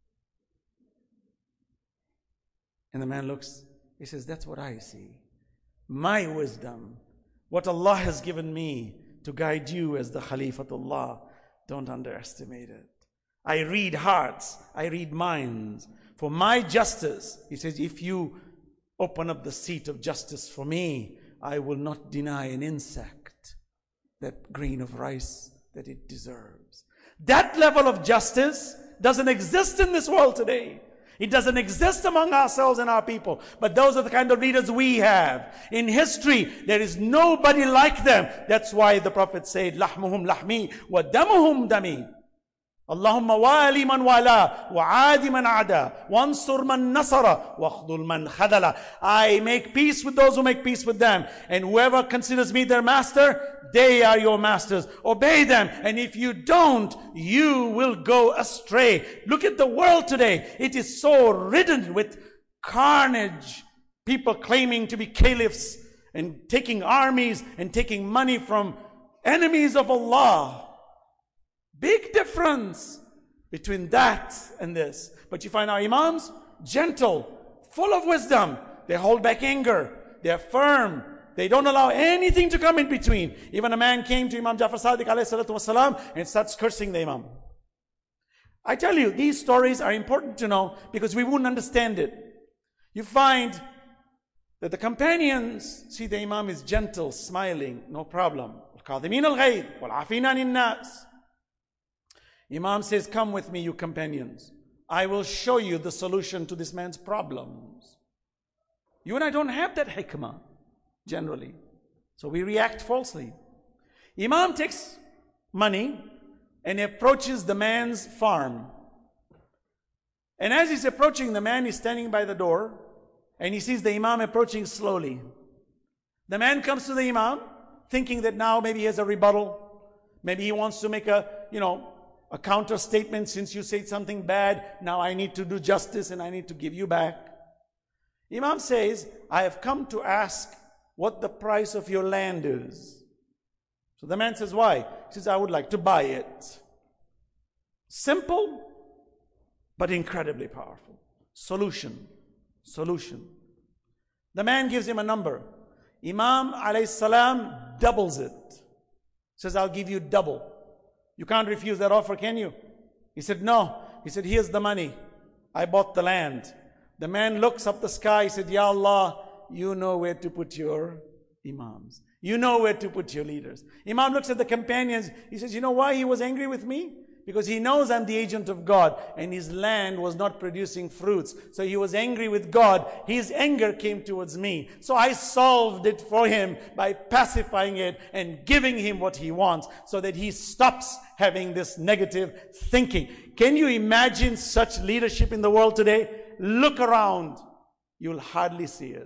And the man looks, he says, that's what I see. My wisdom, what Allah has given me to guide you as the Khalifatullah, don't underestimate it. I read hearts, I read minds. For my justice, he says, if you open up the seat of justice for me, I will not deny an insect that grain of rice that it deserves. That level of justice doesn't exist in this world today. It doesn't exist among ourselves and our people. But those are the kind of leaders we have. In history, there is nobody like them. That's why the Prophet said, لَحْمُهُمْ لَحْمِي وَدَمُهُمْ دَمِي. اللهم والي من والاه وعاد من عدا وانصر من نصر واخذل من خذل. I make peace with those who make peace with them, and whoever considers me their master, they are your masters. Obey them, and if you don't, you will go astray. Look at the world today. It is so ridden with carnage. People claiming to be caliphs and taking armies and taking money from enemies of Allah. Big difference between that and this. But you find our imams gentle, full of wisdom. They hold back anger. They're firm. They don't allow anything to come in between. Even a man came to Imam Jafar Sadiq ﷺ and starts cursing the imam. I tell you, these stories are important to know because we wouldn't understand it. You find that the companions see the imam is gentle, smiling, no problem. الْقَاذِمِينَ الْغَيْظَ وَالْعَافِينَ عَنِ النَّاسِ. Imam says, come with me, you companions. I will show you the solution to this man's problems. You and I don't have that hikmah, generally. So we react falsely. Imam takes money and approaches the man's farm. And as he's approaching, the man is standing by the door and he sees the imam approaching slowly. The man comes to the imam thinking that now maybe he has a rebuttal. Maybe he wants to make a counter statement. Since you said something bad, now I need to do justice and I need to give you back. Imam says, I have come to ask what the price of your land is. So the man says, why? He says, I would like to buy it. Simple, but incredibly powerful. Solution. The man gives him a number. Imam alayhi salam doubles it. Says, I'll give you double. You can't refuse that offer, can you? He said, no. He said, here's the money. I bought the land. The man looks up the sky. He said, Ya Allah, you know where to put your imams. You know where to put your leaders. Imam looks at the companions. He says, you know why he was angry with me? Because he knows I'm the agent of God and his land was not producing fruits. So he was angry with God. His anger came towards me. So I solved it for him by pacifying it and giving him what he wants so that he stops having this negative thinking. Can you imagine such leadership in the world today? Look around. You'll hardly see it.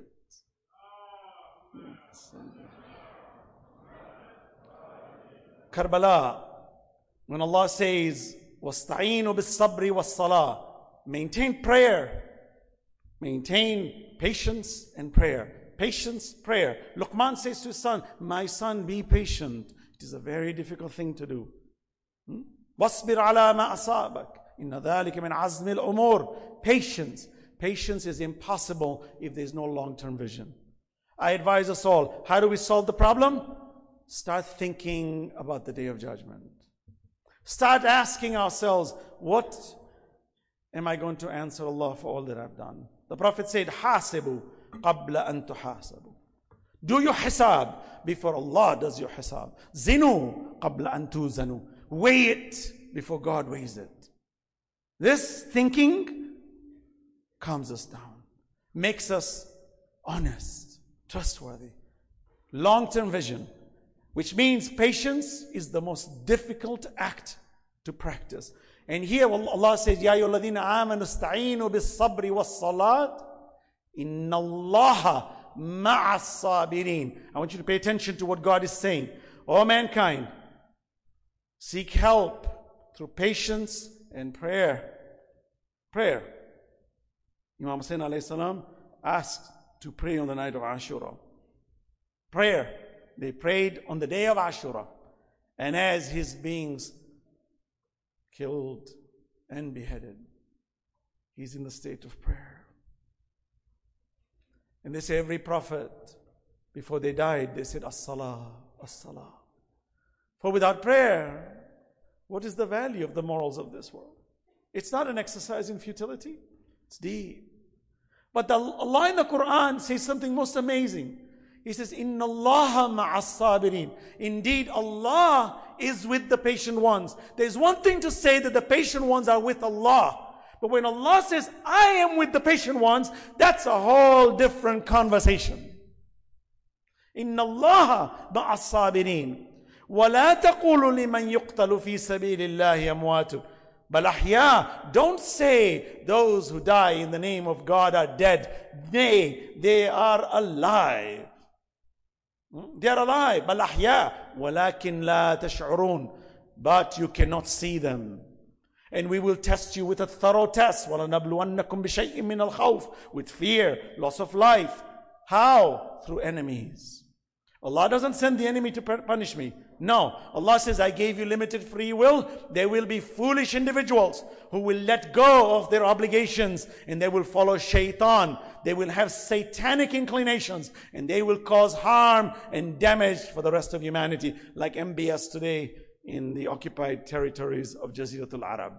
Karbala. When Allah says, وَاسْتَعِينُوا بِالصَّبْرِ وَالصَّلَاةِ, maintain prayer. Maintain patience and prayer. Patience, prayer. Luqman says to his son, my son, be patient. It is a very difficult thing to do. وَاصْبِرْ عَلَى مَا أَصَابَكَ إِنَّ ذَلِكَ مِنْ عَزْمِ الْأُمُورِ. Patience. Patience is impossible if there is no long-term vision. I advise us all, how do we solve the problem? Start thinking about the Day of Judgment. Start asking ourselves, what am I going to answer Allah for all that I've done? The Prophet said, حَاسِبُوا قَبْلَ أَن تُحَاسَبُوا. Do your hisab before Allah does your hisab. زِنُوا قَبْلَ أَن تُوزَنُوا. Weigh it before God weighs it. This thinking calms us down, makes us honest, trustworthy. Long-term vision. Which means patience is the most difficult act to practice. And here Allah says, Ya ayyuhalladhina amanu ista'inu bis-sabri was-salat. Inna Allaha ma'as sabirin. I want you to pay attention to what God is saying. O mankind, seek help through patience and prayer. Prayer. Imam Hussain alayhi salam asked to pray on the night of Ashura. Prayer. They prayed on the day of Ashura. And as his beings killed and beheaded, he's in the state of prayer. And they say every prophet, before they died, they said, As-salah, as-salah. For without prayer, what is the value of the morals of this world? It's not an exercise in futility. It's deep. But Allah in the Quran says something most amazing. He says, Inna Allaha ma'as sabirin. Indeed, Allah is with the patient ones. There's one thing to say that the patient ones are with Allah. But when Allah says, I am with the patient ones, that's a whole different conversation. Inna Allaha ma'as sabirin. وَلَا تَقُولُوا لِمَنْ يُقْتَلُ فِي سَبِيلِ اللَّهِ أَمْوَاتٌ بَلْ أَحْيَاءٌ. Don't say those who die in the name of God are dead. Nay, they are alive. They are alive. بَلْ أَحْيَاءٌ وَلَكِنْ لَا تَشْعُرُونَ. But you cannot see them. And we will test you with a thorough test. وَلَنَبْلُوَنَّكُمْ بِشَيْءٍ مِّنَ الْخَوْفِ. With fear, loss of life. How? Through enemies. Allah doesn't send the enemy to punish me. No. Allah says, I gave you limited free will. There will be foolish individuals who will let go of their obligations and they will follow shaitan. They will have satanic inclinations and they will cause harm and damage for the rest of humanity, like MBS today in the occupied territories of Jaziratul Arab.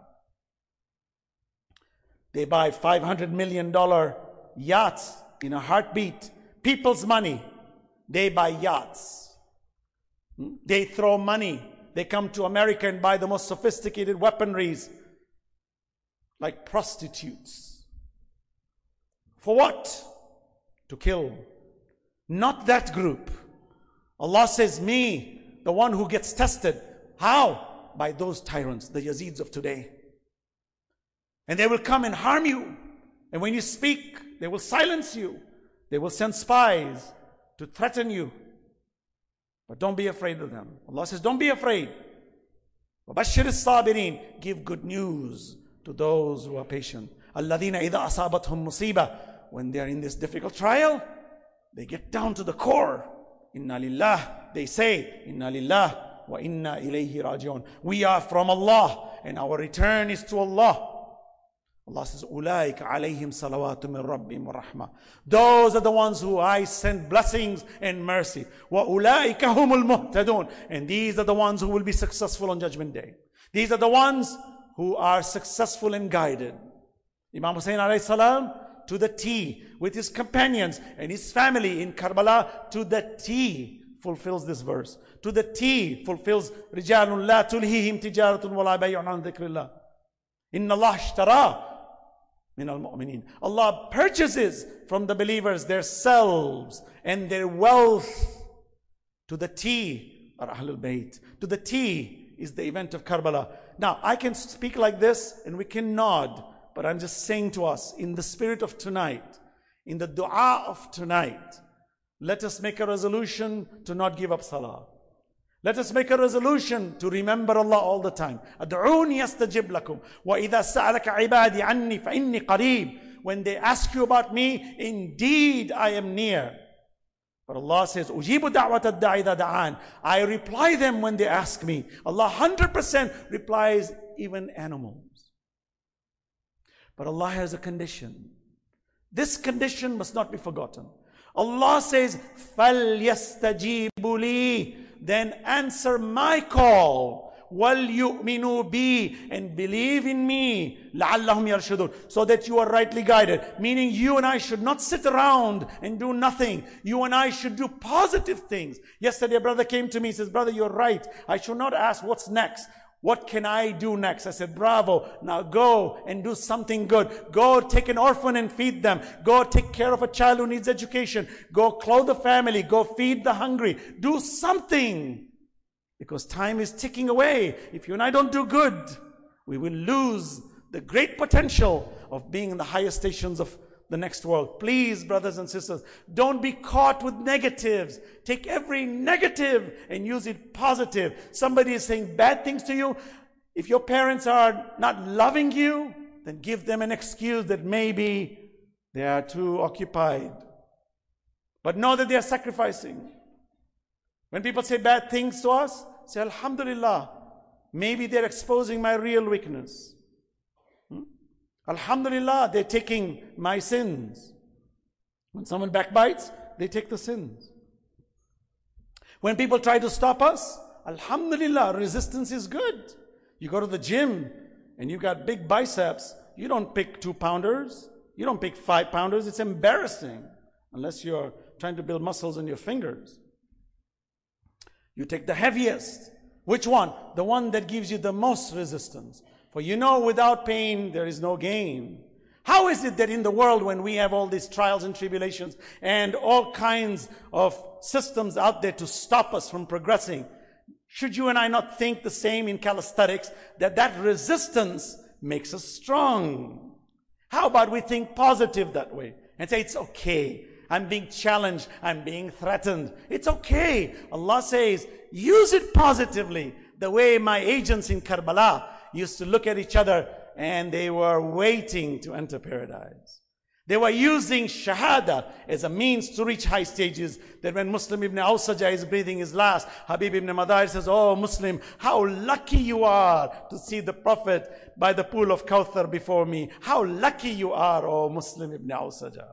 They buy $500 million yachts in a heartbeat. People's money. They buy yachts. They throw money. They come to America and buy the most sophisticated weaponries, like prostitutes. For what? To kill. Not that group. Allah says, me, the one who gets tested. How? By those tyrants, the Yazids of today. And they will come and harm you. And when you speak, they will silence you. They will send spies to threaten you. But don't be afraid of them. Allah says, don't be afraid. وَبَشِّرِ الصَّابِرِينَ. Give good news to those who are patient. الَّذِينَ إِذَا أَصَابَتْهُمْ مُصِيبَةٌ. When they are in this difficult trial, they get down to the core. Inna lillah. They say, Inna lillah wa inna ilayhi raji'un. We are from Allah and our return is to Allah. Allah says, أُولَٰئِكَ عَلَيْهِمْ صَلَوَاتٌ مِّن رَبِّهِمْ وَرَحْمَةٌ. Those are the ones who I send blessings and mercy. وَأُولَٰئِكَ هُمُ الْمُهْتَدُونَ. And these are the ones who will be successful on Judgment Day. These are the ones who are successful and guided. Imam Hussain alayhi salam, to the T, with his companions and his family in Karbala, to the T, fulfills this verse. To the T, fulfills رِجَالٌ لَا تُلْهِهِمْ تِجَارَةٌ وَلَا بَيْعٌ عَنْ ذِكْرِ اللَّهِ. إِنَّ اللَّهَ اشْتَرَىٰ مِنَ الْمُؤْمِنِينَ. Allah purchases from the believers their selves and their wealth. To the T are Ahlul Bayt. To the T is the event of Karbala. Now, I can speak like this and we can nod, but I'm just saying to us, in the spirit of tonight, in the dua of tonight, let us make a resolution to not give up salah. Let us make a resolution to remember Allah all the time. أَدْعُونِي أَسْتَجِبْ لَكُمْ وَإِذَا سَأَلَكَ عِبَادِي عَنِّي فَإِنِّي قَرِيبٌ. When they ask you about me, indeed I am near. But Allah says, أُجِيبُ دَعْوَةَ الدَّاعِ إِذَا دَعَانِ. I reply them when they ask me. Allah 100% replies even animals. But Allah has a condition. This condition must not be forgotten. Allah says, فَلْيَسْتَجِيبُوا لِي. Then answer my call. وَلْيُؤْمِنُوا بِي. And believe in me. لَعَلَّهُمْ يَرْشُدُونَ. So that you are rightly guided. Meaning you and I should not sit around and do nothing. You and I should do positive things. Yesterday a brother came to me, he says, brother, you're right. I should not ask what's next. What can I do next? I said, bravo. Now go and do something good. Go take an orphan and feed them. Go take care of a child who needs education. Go clothe the family. Go feed the hungry. Do something. Because time is ticking away. If you and I don't do good, we will lose the great potential of being in the highest stations of the next world. Please, brothers and sisters, don't be caught with negatives. Take every negative and use it positive. Somebody is saying bad things to you. If your parents are not loving you, then give them an excuse that maybe they are too occupied. But know that they are sacrificing. When people say bad things to us, say, Alhamdulillah, maybe they're exposing my real weakness. Alhamdulillah, they're taking my sins. When someone backbites, they take the sins. When people try to stop us, Alhamdulillah, resistance is good. You go to the gym and you got big biceps, you don't pick 2-pounders, you don't pick 5-pounders. It's embarrassing unless you're trying to build muscles in your fingers. You take the heaviest. Which one? The one that gives you the most resistance. For you know, without pain, there is no gain. How is it that in the world, when we have all these trials and tribulations and all kinds of systems out there to stop us from progressing, should you and I not think the same in calisthenics, that resistance makes us strong? How about we think positive that way and say, it's okay. I'm being challenged. I'm being threatened. It's okay. Allah says, use it positively. The way my agents in Karbala used to look at each other and they were waiting to enter paradise. They were using shahada as a means to reach high stages, that when Muslim ibn Awsaja is breathing his last, Habib ibn Madar says, oh Muslim, how lucky you are to see the Prophet by the pool of Kawthar before me. How lucky you are, oh Muslim ibn Awsaja.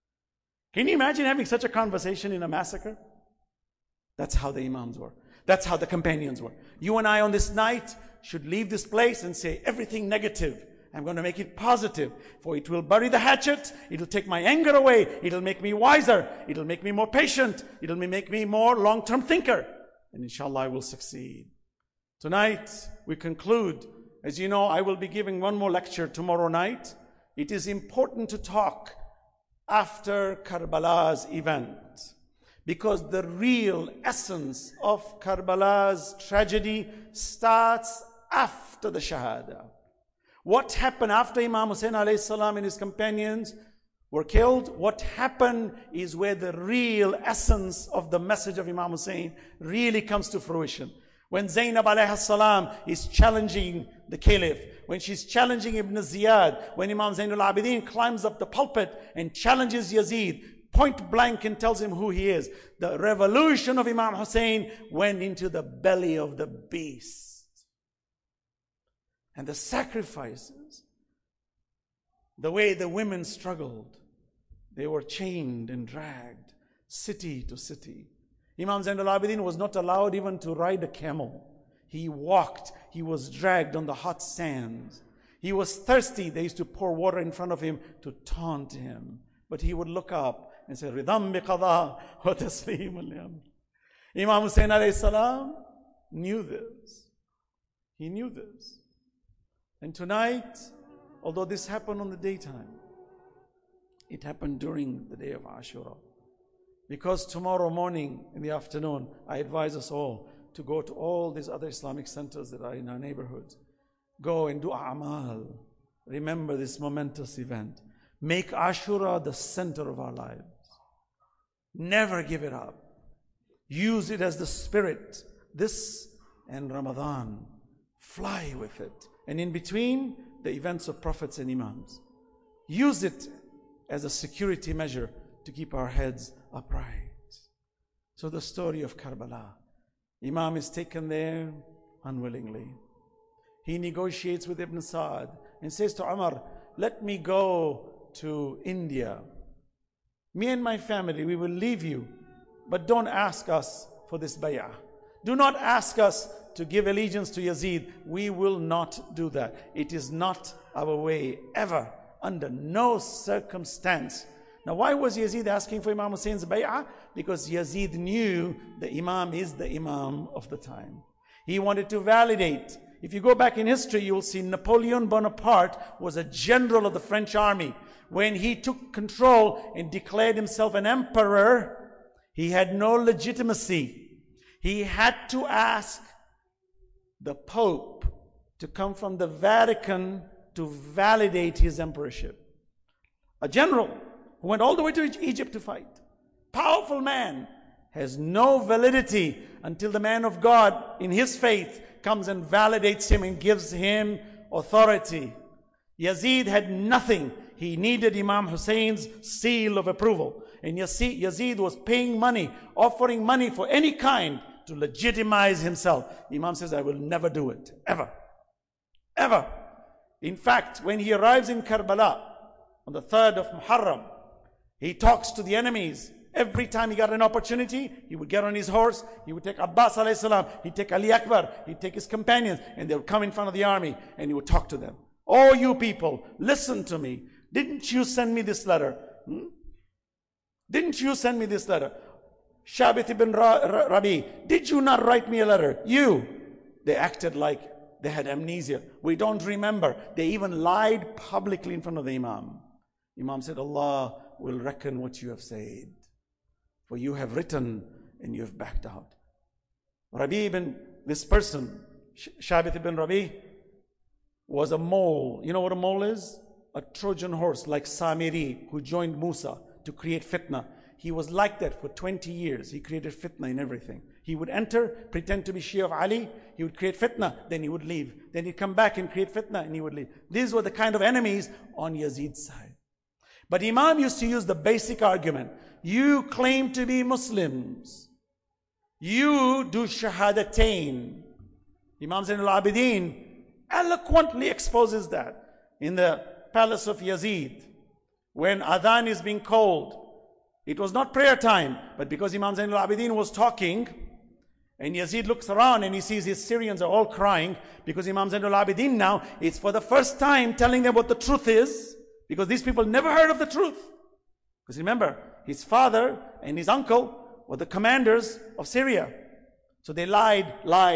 Can you imagine having such a conversation in a massacre? That's how the Imams were. That's how the companions were. You and I on this night should leave this place and say everything negative, I'm going to make it positive. For it will bury the hatchet. It'll take my anger away. It'll make me wiser. It'll make me more patient. It'll make me more long-term thinker. And inshallah, I will succeed. Tonight, we conclude. As you know, I will be giving one more lecture tomorrow night. It is important to talk after Karbala's event, because the real essence of Karbala's tragedy starts after the Shahada. What happened after Imam Hussain alayhi salam and his companions were killed? What happened is where the real essence of the message of Imam Hussain really comes to fruition. When Zainab alayhi salam is challenging the caliph, when she's challenging Ibn Ziyad, when Imam Zainul Abidin climbs up the pulpit and challenges Yazid, point blank, and tells him who he is. The revolution of Imam Hussain went into the belly of the beast. And the sacrifices, the way the women struggled, they were chained and dragged city to city. Imam Zainul Abidin was not allowed even to ride a camel. He walked, he was dragged on the hot sands. He was thirsty, they used to pour water in front of him to taunt him. But he would look up and say, Ridam bi qada wa taslim al-amr. Imam Hussain alayhi salam knew this. He knew this. And tonight, although this happened on the daytime, it happened during the day of Ashura. Because tomorrow morning in the afternoon, I advise us all to go to all these other Islamic centers that are in our neighborhoods. Go and do a'mal. Remember this momentous event. Make Ashura the center of our lives. Never give it up. Use it as the spirit. This and Ramadan. Fly with it. And in between, the events of prophets and imams. Use it as a security measure to keep our heads upright. So the story of Karbala. Imam is taken there unwillingly. He negotiates with Ibn Sa'd and says to Umar, let me go to India. Me and my family, we will leave you, but don't ask us for this bay'ah. Do not ask us to give allegiance to Yazid. We will not do that. It is not our way ever, under no circumstance. Now, why was Yazid asking for Imam Hussein's bay'ah? Because Yazid knew the Imam is the Imam of the time. He wanted to validate. If you go back in history, you will see Napoleon Bonaparte was a general of the French army. When he took control and declared himself an emperor, he had no legitimacy. He had to ask the Pope to come from the Vatican to validate his emperorship. a general who went all the way to Egypt to fight. Powerful man, has no validity until the man of God in his faith comes and validates him and gives him authority. Yazid had nothing. He needed Imam Hussein's seal of approval. And Yazid was paying money, offering money for any kind to legitimize himself. Imam says, I will never do it, ever. Ever. In fact, when he arrives in Karbala on the 3rd of Muharram, he talks to the enemies. Every time he got an opportunity, he would get on his horse, he would take Abbas alayhi salam, he'd take Ali Akbar, he'd take his companions, and they would come in front of the army, and he would talk to them. Oh, you people, listen to me. Didn't you send me this letter? Didn't you send me this letter? Shabit ibn Rabi, did you not write me a letter? You. They acted like they had amnesia. We don't remember. They even lied publicly in front of the Imam. Imam said, Allah will reckon what you have said. For you have written and you have backed out. Rabi ibn, this person, Shabit ibn Rabi, was a mole. You know what a mole is? A Trojan horse like Samiri, who joined Musa to create fitna. He was like that for 20 years. He created fitna in everything. He would enter, pretend to be Shia of Ali. He would create fitna, then he would leave. Then he'd come back and create fitna, and he would leave. These were the kind of enemies on Yazid's side. But Imam used to use the basic argument. You claim to be Muslims. You do Shahadatain. Imam Zain al-Abidin eloquently exposes that in the palace of Yazid. When Adhan is being called, it was not prayer time, but because Imam Zain al-Abidin was talking, and Yazid looks around and he sees his Syrians are all crying, because Imam Zain al-Abidin now is for the first time telling them what the truth is, because these people never heard of the truth. Because remember, his father and his uncle were the commanders of Syria. So they lied.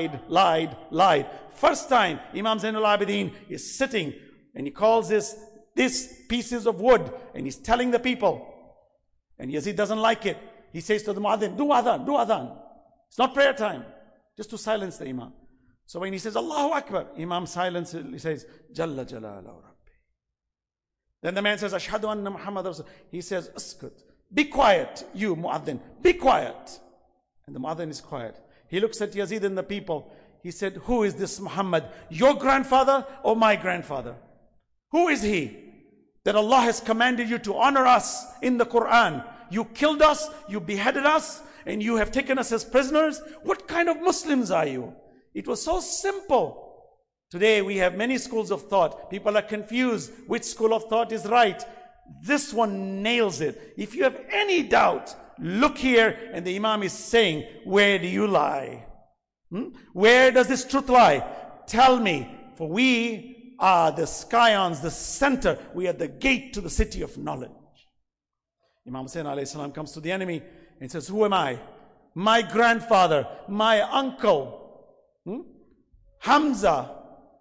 First time Imam Zain al-Abidin is sitting and he calls this pieces of wood and he's telling the people. And Yazid doesn't like it. He says to the muadhin, do adhan. It's not prayer time. Just to silence the Imam. So when he says, Allahu Akbar, Imam silences, he says, Jalla Jalalahu Rabbi. Then the man says, Ashhadu anna Muhammad Rasul. He says, Uskut. Be quiet, you muadhin. Be quiet. And the muadhin is quiet. He looks at Yazid and the people. He said, who is this Muhammad? Your grandfather or my grandfather? Who is he? That Allah has commanded you to honor us in the Quran. You killed us, you beheaded us, and you have taken us as prisoners. What kind of Muslims are you? It was so simple. Today we have many schools of thought. People are confused which school of thought is right. This one nails it. If you have any doubt, look here, and the Imam is saying, where do you lie? Where does this truth lie? Tell me, for we are the scions, the center. We are the gate to the city of knowledge. Imam Hussain alayhi salam comes to the enemy and says, who am I? My grandfather, my uncle, Hamza.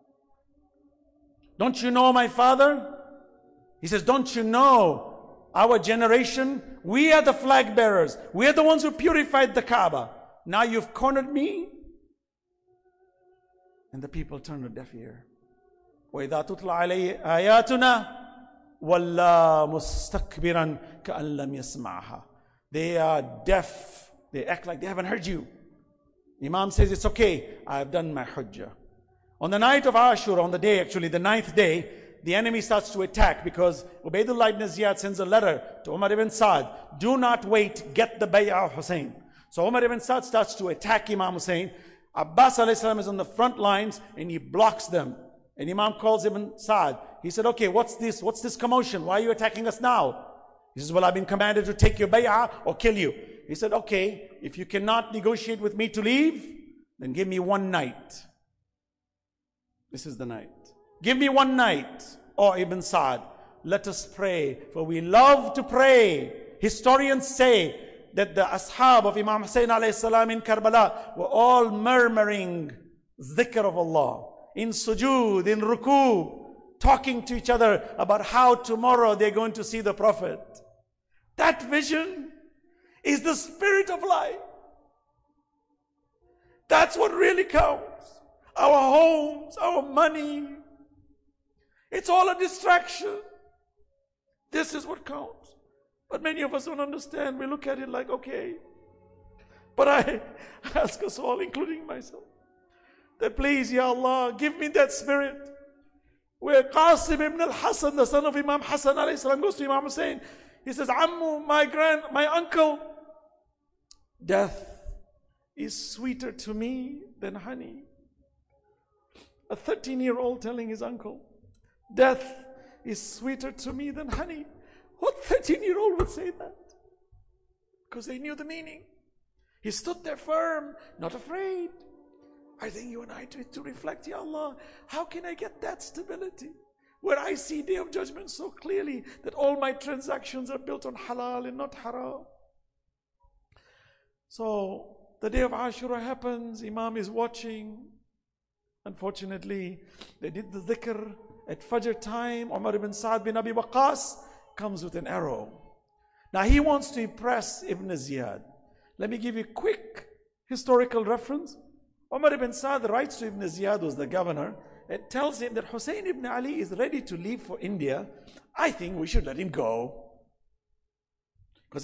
Don't you know my father? He says, don't you know our generation? We are the flag bearers. We are the ones who purified the Kaaba. Now you've cornered me? And the people turned a deaf ear. وَإِذَا تُطْلَ عَلَيْهِ آيَاتُنَا وَاللَّا مُسْتَكْبِرًا كَأَن لَمْ يَسْمَعْهَا. They are deaf. They act like they haven't heard you. Imam says, it's okay. I have done my hujjah. On the night of Ashura, on the day actually, the 9th day, the enemy starts to attack because Ubaidullah ibn Ziyad sends a letter to Umar ibn Saad. Do not wait, get the bay'ah of Hussein. So Umar ibn Saad starts to attack Imam Hussein. Abbas alayhi salam is on the front lines and he blocks them. And Imam calls Ibn Saad. He said, okay, what's this commotion? Why are you attacking us now? He says, well, I've been commanded to take your bay'ah or kill you. He said, okay, if you cannot negotiate with me to leave, then give me one night. This is the night. Give me one night. Oh, Ibn Saad, let us pray, for we love to pray. Historians say that the ashab of Imam Hussain alayhi salam in Karbala were all murmuring dhikr of Allah, in sujood, in ruku, talking to each other about how tomorrow they're going to see the Prophet. That vision is the spirit of life. That's what really counts. Our homes, our money, it's all a distraction. This is what counts. But many of us don't understand. We look at it like, okay. But I ask us all, including myself, that please, Ya Allah, give me that spirit where Qasim ibn al-Hasan, the son of Imam Hassan alayhi salam, goes to Imam Hussein. He says, Ammu, my uncle, death is sweeter to me than honey. A 13-year-old telling his uncle, death is sweeter to me than honey. What 13-year-old would say that? Because they knew the meaning. He stood there firm, not afraid. I think you and I need to reflect, Ya Allah, how can I get that stability? Where I see Day of Judgment so clearly that all my transactions are built on halal and not haram. So the day of Ashura happens, Imam is watching. Unfortunately, they did the dhikr at Fajr time. Umar ibn Sa'd bin Abi Waqqas comes with an arrow. Now he wants to impress Ibn Ziyad. Let me give you a quick historical reference. Umar ibn Sa'd writes to Ibn Ziyad, who's the governor, and tells him that Hussein ibn Ali is ready to leave for India. I think we should let him go. Because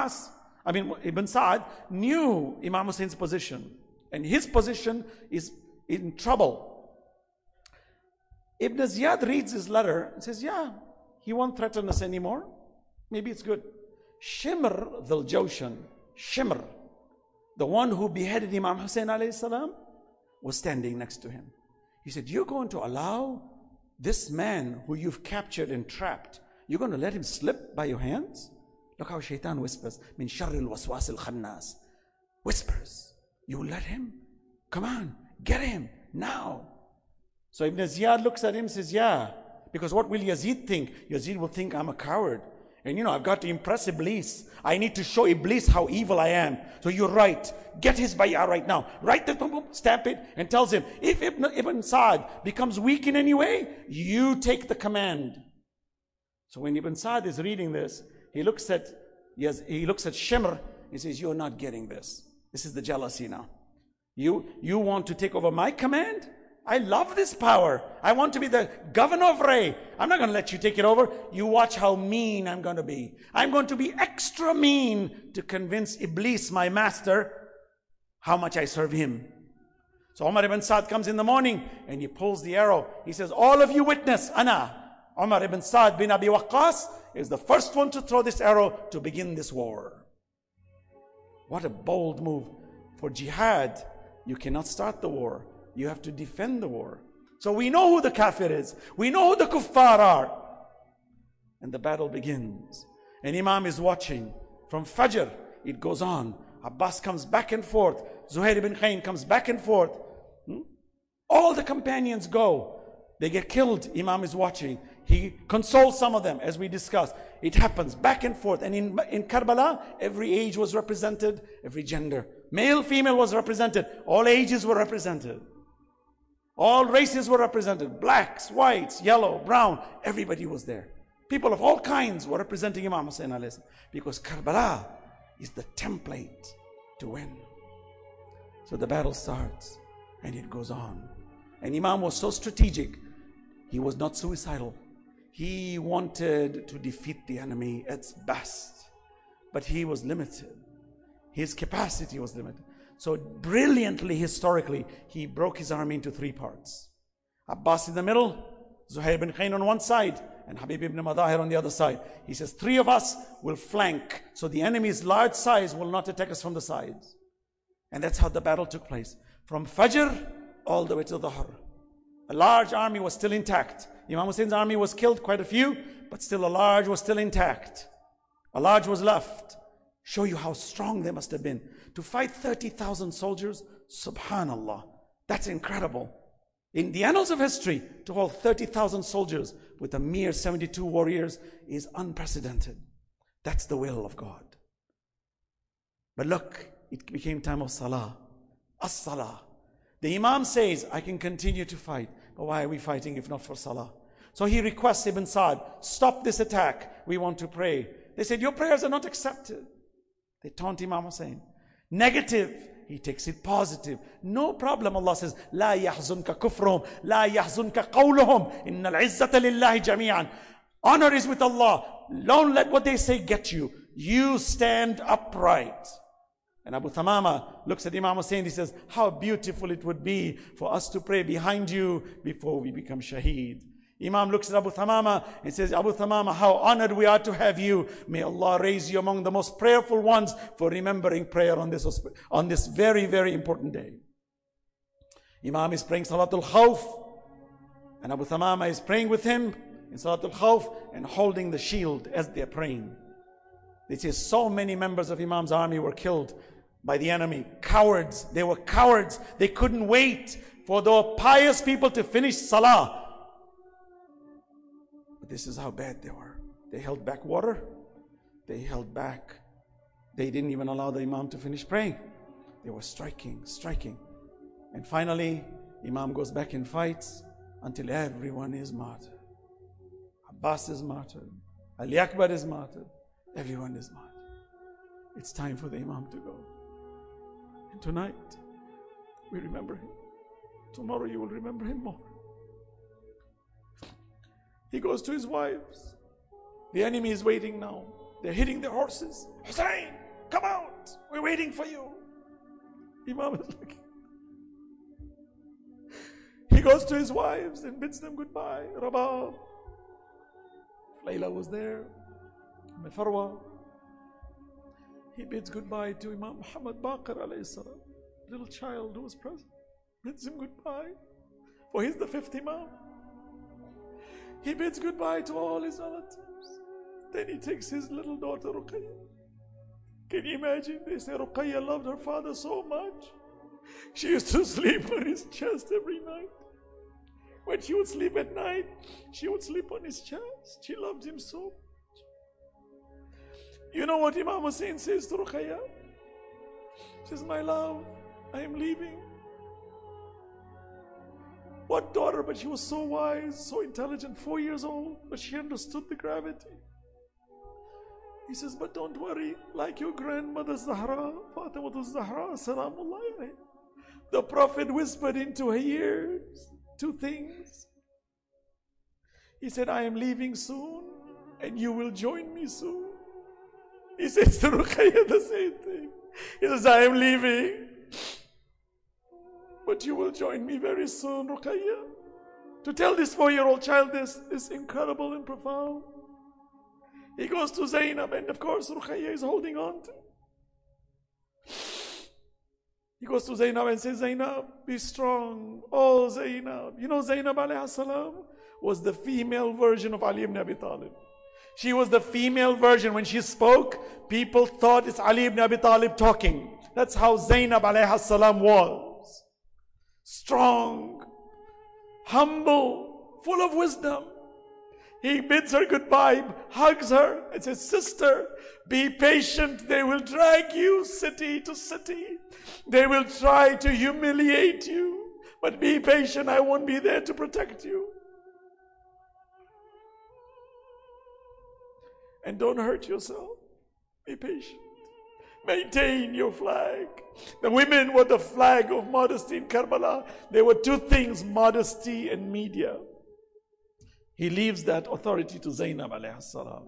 Ibn Sa'd knew Imam Hussein's position, and his position is in trouble. Ibn Ziyad reads his letter and says, yeah, he won't threaten us anymore. Maybe it's good. Shimr dhul Jawshan, Shimr, the one who beheaded Imam Hussein alayhi salam, was standing next to him. He said, you're going to allow this man who you've captured and trapped, you're going to let him slip by your hands? Look how Shaitan whispers, min sharril waswasil khannas. Whispers, you will let him? Come on, get him now. So Ibn Ziyad looks at him and says, yeah, because what will Yazid think? Yazid will think I'm a coward. And I've got to impress Iblis. I need to show Iblis how evil I am. So you're right. Get his bay'ah right now. Write the boom, stamp it, and tells him, if Ibn Sa'd becomes weak in any way, you take the command. So when Ibn Sa'd is reading this, he looks at Shimr, he says, you're not getting this. This is the jealousy now. You want to take over my command? I love this power. I want to be the governor of Ray. I'm not going to let you take it over. You watch how mean I'm going to be. I'm going to be extra mean to convince Iblis, my master, how much I serve him. So Umar ibn Sa'd comes in the morning and he pulls the arrow. He says, all of you witness, Ana. Umar ibn Sa'd bin Abi Waqqas is the first one to throw this arrow to begin this war. What a bold move. For jihad, you cannot start the war. You have to defend the war. So we know who the kafir is. We know who the kuffar are. And the battle begins. And Imam is watching. From Fajr, it goes on. Abbas comes back and forth. Zuhair ibn Khayn comes back and forth. All the companions go. They get killed. Imam is watching. He consoles some of them, as we discussed. It happens back and forth. And in Karbala, every age was represented, every gender. Male, female was represented. All ages were represented. All races were represented. Blacks, whites, yellow, brown. Everybody was there. People of all kinds were representing Imam Hussein alayhi salam, because Karbala is the template to win. So the battle starts and it goes on. And Imam was so strategic. He was not suicidal. He wanted to defeat the enemy at best. But he was limited. His capacity was limited. So brilliantly, historically, he broke his army into 3 parts. Abbas in the middle, Zuhair ibn Khayn on one side, and Habib ibn Madahir on the other side. He says, 3 of us will flank, so the enemy's large size will not attack us from the sides. And that's how the battle took place. From Fajr all the way to Dhuhr. A large army was still intact. Imam Hussein's army was killed, quite a few, but still a large was still intact. A large was left. Show you how strong they must have been. To fight 30,000 soldiers, subhanallah, that's incredible. In the annals of history, to hold 30,000 soldiers with a mere 72 warriors is unprecedented. That's the will of God. But look, it became time of salah. As-salah. The Imam says, I can continue to fight. But why are we fighting if not for salah? So he requests Ibn Sa'd, stop this attack. We want to pray. They said, your prayers are not accepted. They taunt Imam Hussein. Negative. He takes it positive. No problem. Allah says, لا يحزنك كفرهم لا يحزنك قولهم إن العزة لله جميعا. Honor is with Allah. Don't let what they say get you. You stand upright. And Abu Thamama looks at Imam Hussein. He says, how beautiful it would be for us to pray behind you before we become shaheed. Imam looks at Abu Thamama and says, Abu Thamama, how honored we are to have you. May Allah raise you among the most prayerful ones for remembering prayer on this very, very important day. Imam is praying Salatul Khawf, and Abu Thamama is praying with him in Salatul Khawf and holding the shield as they're praying. They say so many members of Imam's army were killed by the enemy. Cowards. They were cowards. They couldn't wait for the pious people to finish Salah. But this is how bad they were. They held back water. They held back. They didn't even allow the Imam to finish praying. They were striking. And finally, Imam goes back and fights until everyone is martyred. Abbas is martyred. Ali Akbar is martyred. Everyone is martyred. It's time for the Imam to go. And tonight, we remember him. Tomorrow you will remember him more. He goes to his wives. The enemy is waiting now. They're hitting their horses. Hussein, come out. We're waiting for you. Imam is looking. He goes to his wives and bids them goodbye. Rabab. Layla was there. Farwa. He bids goodbye to Imam Muhammad Baqir alayhi salam. Little child who was present. Bids him goodbye. For he's the fifth Imam. He bids goodbye to all his relatives. Then he takes his little daughter Ruqayya. Can you imagine? They say Ruqayya loved her father so much. She used to sleep on his chest every night. When she would sleep at night, she would sleep on his chest. She loved him so much. You know what Imam Hussein says to Ruqayya? He says, my love, I am leaving. What daughter, but she was so wise, so intelligent, 4 years old, but she understood the gravity. He says, but don't worry, like your grandmother Zahra, Fatimah Zahra, Salamullah alayha. The Prophet whispered into her ears 2 things. He said, I am leaving soon, and you will join me soon. He says to Ruqayya the same thing. He says, I am leaving, but you will join me very soon, Ruqayya. To tell this 4-year-old child this incredible and profound. He goes to Zainab, and of course Ruqayya is holding on to. He goes to Zainab and says, Zainab, be strong. Oh, Zainab. You know, Zainab alayhi salam was the female version of Ali ibn Abi Talib. She was the female version. When she spoke, people thought it's Ali ibn Abi Talib talking. That's how Zainab alayhi salam was. Strong, humble, full of wisdom. He bids her goodbye, hugs her, and says, sister, be patient. They will drag you city to city. They will try to humiliate you. But be patient. I won't be there to protect you. And don't hurt yourself. Be patient. Maintain your flag. The women were the flag of modesty in Karbala. There were 2 things, modesty and media. He leaves that authority to Zainab alayhi salam.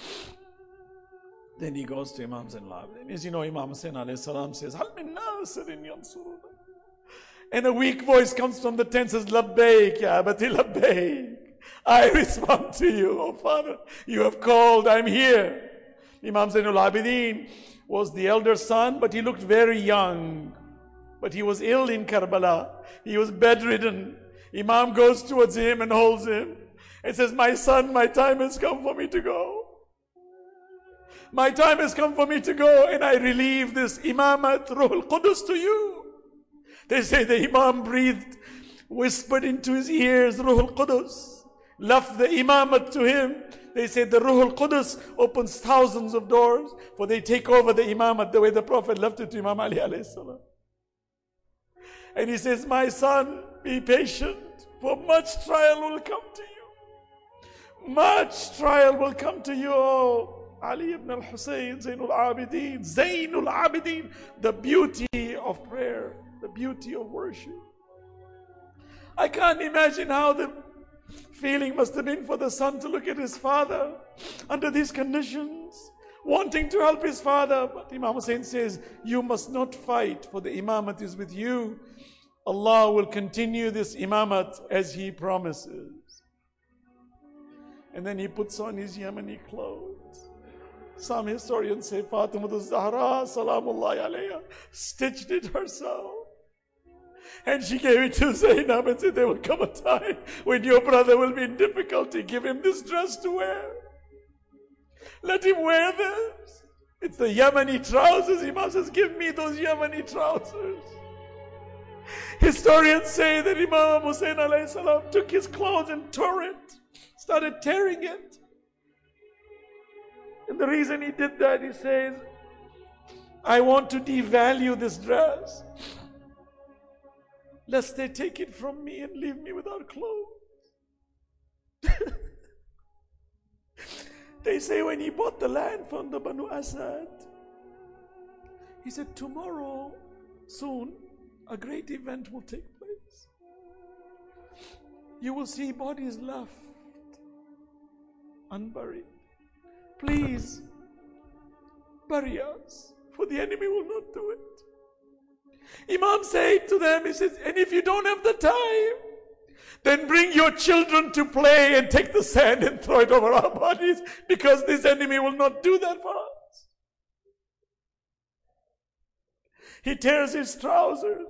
Then he goes to Imam Zain al-Abidin. As you know, Imam Hussein alayhi salam says, Hal min nasirin yansuruna. And a weak voice comes from the tent, says, Labbaik ya abati labbaik. I respond to you, oh Father. You have called, I'm here. Imam Zain al-Abidin was the elder son, but he looked very young. But he was ill in Karbala. He was bedridden. Imam goes towards him and holds him and says, my son, my time has come for me to go. My time has come for me to go, and I relieve this Imamat Ruhul Qudus to you. They say the Imam breathed, whispered into his ears, Ruhul Qudus, left the Imamat to him. They say the Ruhul Qudus opens thousands of doors, for they take over the Imamat the way the Prophet left it to Imam Ali alayhi salam. And he says, my son, be patient, for much trial will come to you. Much trial will come to you, oh Ali ibn al-Hussein, Zainul Abidin, Zainul Abidin, the beauty of prayer, the beauty of worship. I can't imagine how the feeling must have been for the son to look at his father under these conditions, wanting to help his father. But Imam Hussein says, you must not fight, for the imamat is with you. Allah will continue this imamat as He promises. And then he puts on his Yemeni clothes. Some historians say Fatima al-Zahra, salamullahi alayha, stitched it herself. And she gave it to Zainab and said, there will come a time when your brother will be in difficulty. Give him this dress to wear. Let him wear this. It's the Yemeni trousers. Imam says, give me those Yemeni trousers. Historians say that Imam Hussein alayhi salam took his clothes and tore it. Started tearing it. And the reason he did that, he says, I want to devalue this dress, lest they take it from me and leave me without clothes. They say when he bought the land from the Banu Asad, he said, tomorrow, soon, a great event will take place. You will see bodies left unburied. Please, bury us, for the enemy will not do it. Imam said to them, he says, and if you don't have the time, then bring your children to play and take the sand and throw it over our bodies, because this enemy will not do that for us. He tears his trousers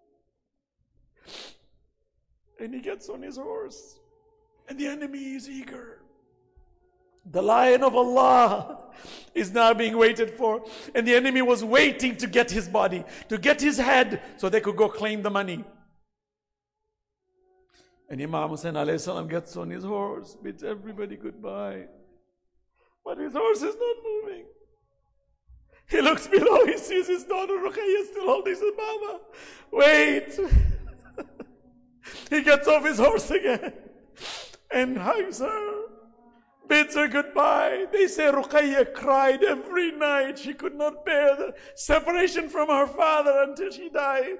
and he gets on his horse, and the enemy is eager. The lion of Allah is now being waited for, and the enemy was waiting to get his body, to get his head, so they could go claim the money. And Imam Hussein alayhi salam gets on his horse, bids everybody goodbye, but his horse is not moving. He looks below, he sees his daughter Ruqayya still holding his mama. Wait. He gets off his horse again and hugs her, bids her goodbye. They say Ruqayya cried every night. She could not bear the separation from her father until she died.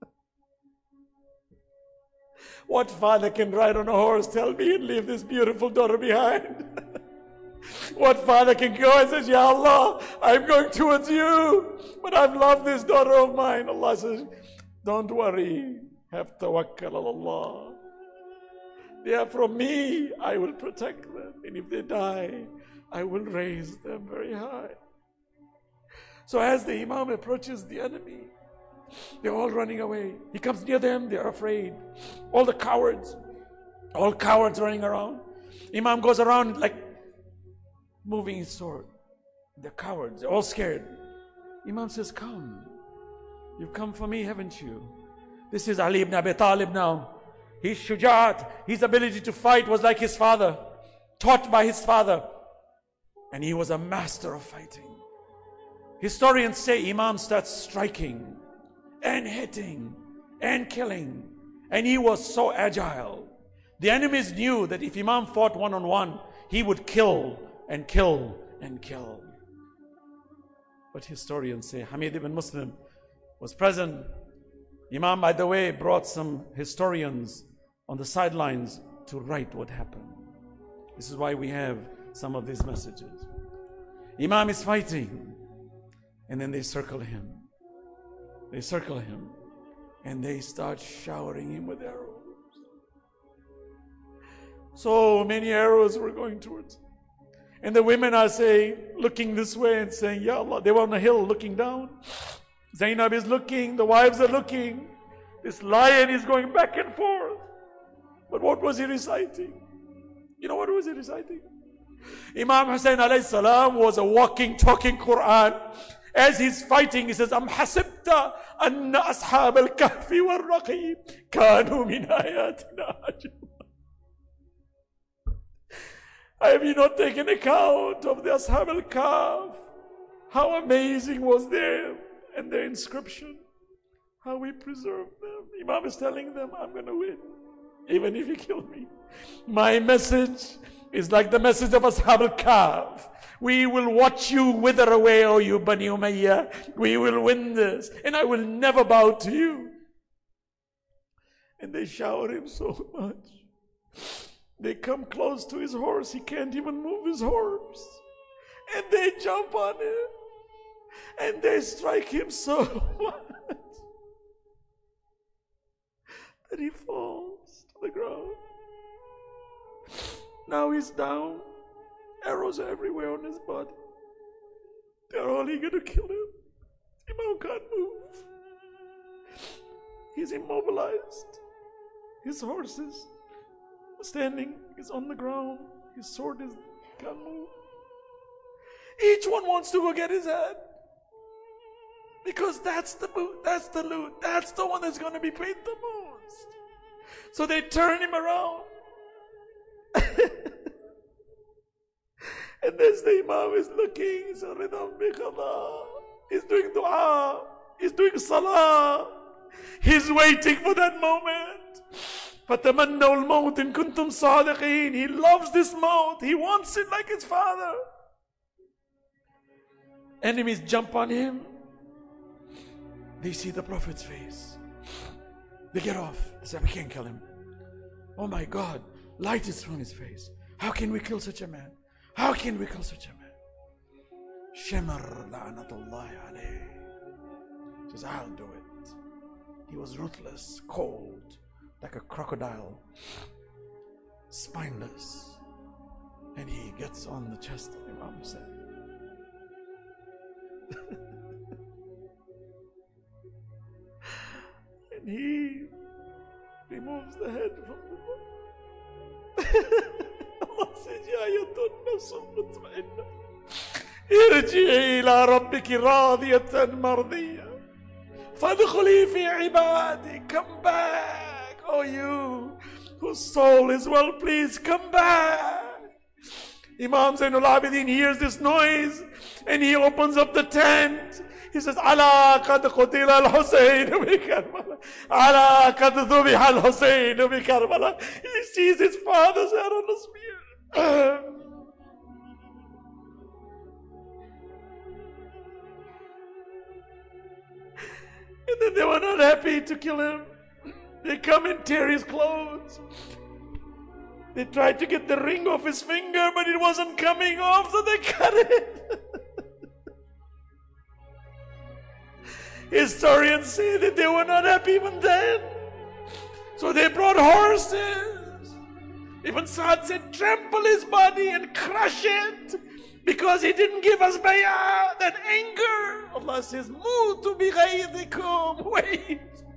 What father can ride on a horse, tell me, and leave this beautiful daughter behind? What father can go and says, Ya Allah, I'm going towards you, but I've loved this daughter of mine. Allah says, don't worry, have tawakkal ala Allah. They are from me, I will protect them. And if they die, I will raise them very high. So as the Imam approaches the enemy, they're all running away. He comes near them, they're afraid. All cowards running around. Imam goes around like moving his sword. They're cowards, they're all scared. Imam says, come. You've come for me, haven't you? This is Ali ibn Abi Talib now. His shuja'at, his ability to fight was like his father, taught by his father. And he was a master of fighting. Historians say Imam starts striking and hitting and killing. And he was so agile. The enemies knew that if Imam fought one-on-one, he would kill and kill and kill. But historians say Hamid ibn Muslim was present. Imam, by the way, brought some historians on the sidelines to write what happened. This is why we have some of these messages. Imam is fighting, and then they circle him. They circle him, and they start showering him with arrows. So many arrows were going towards him. And the women are saying, looking this way and saying, Ya Allah, they were on a hill looking down. Zainab is looking, the wives are looking. This lion is going back and forth. But what was he reciting? You know what was he reciting? Imam Hussein alayhi salam was a walking, talking Quran. As he's fighting, he says, Am hasibta anna ashab al-kahfi wal-raqib kanu min ayatina ajab. Have you not taken account of the Ashab al-Kahf? How amazing was them and their inscription. How we preserved them. Imam is telling them, I'm going to win, even if you kill me. My message is like the message of Ashab al-Kahf. We will watch you wither away, O you Bani Umayyah. We will win this, and I will never bow to you. And they showered him so much. They come close to his horse. He can't even move his horse. And they jump on him. And they strike him so much that he falls to the ground. Now he's down. Arrows are everywhere on his body. They're only going to kill him. Imam can't move. He's immobilized. His horse is standing. He's on the ground. His sword can't move. Each one wants to go get his head. Because that's the loot. That's the one that's going to be paid the most. So they turn him around. And as the Imam is looking, he's doing dua, he's doing salah, he's waiting for that moment. فَتَمَنَّوْا الْمَوْتِ إِن كُنْتُمْ صَادِقِينَ. He loves this maut. He wants it like his father. Enemies jump on him. They see the Prophet's face. They get off. They say, we can't kill him. Oh my God, light is from his face. How can we kill such a man? How can we kill such a man? Shimr la'natullahi alayh. He says, I'll do it. He was ruthless, cold, like a crocodile, spineless. And he gets on the chest of Imam Hussein. And he removes the head from the body. Allah says, Ya ayyatuhan nafsul mutma'inna, irji'i ila rabbiki radiyatan mardiyya, fadkhuli fi ibadi. Come back, oh you whose soul is well pleased, come back. Imam Zainul Abidin hears this noise and he opens up the tent. He says, Ala qad qutila al-Husayn bi Karbala. Ala qad dhubiha al-Husayn bi Karbala. He sees his father's head on the spear. And then they were not happy to kill him. They come and tear his clothes. They tried to get the ring off his finger, but it wasn't coming off, so they cut it. Historians say that they were not happy even then. So they brought horses. Ibn Sa'd said, trample his body and crush it, because he didn't give us bay'ah, that anger. Allah says, Mutu bi ghaydikum, wait.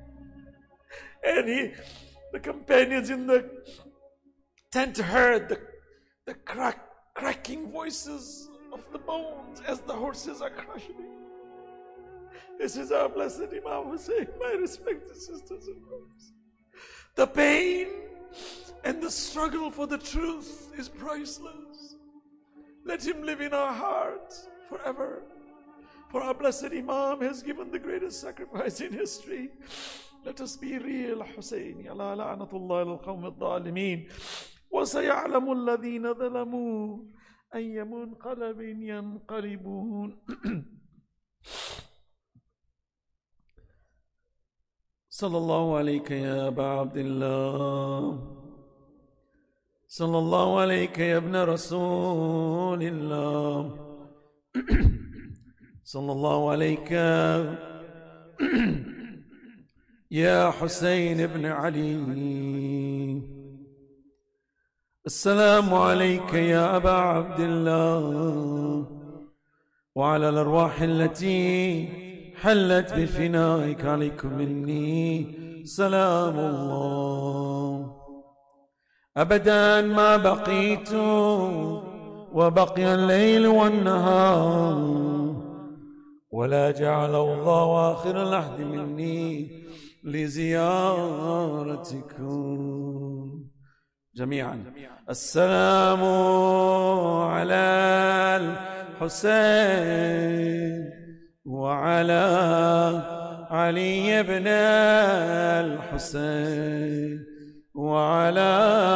And the companions in the tent heard the cracking voices of the bones as the horses are crushing it. This is our blessed Imam Hussein, my respected sisters and brothers. The pain and the struggle for the truth is priceless. Let him live in our hearts forever. For our blessed Imam has given the greatest sacrifice in history. Let us be real, Hussein. Allah la'natullah al-qawm al-dhalimin. وَسَيَعْلَمُ الَّذِينَ ظَلَمُوا أَيَّ مُنْقَلَبٍ يَنْقَلِبُونَ. صلى الله عليك يا أبا عبد الله، صلى الله عليك يا ابن رسول الله، صلى الله عليك يا حسين بن علي. السلام عليك يا أبا عبد الله، وعلى الأرواح التي حلت بفنائك عليكم مني سلام الله. أبدا ما بقيت وبقي الليل والنهار، ولا جعل الله آخر العهد مني لزيارتكم جميعا. السلام على الحسين وعلى علي بن الحسين وعلى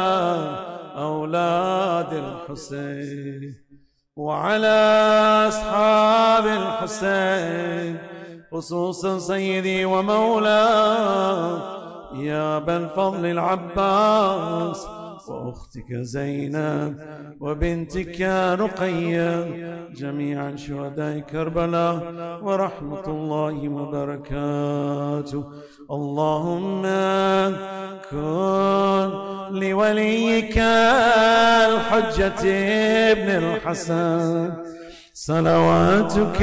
أولاد الحسين وعلى أصحاب الحسين، خصوصا سيدي ومولاي يا أبا الفضل العباس وأختك زينب وبنتك رقية جميعا شهداء كربلاء ورحمة الله وبركاته. اللهم كن لوليك الحجة ابن الحسن صلواتك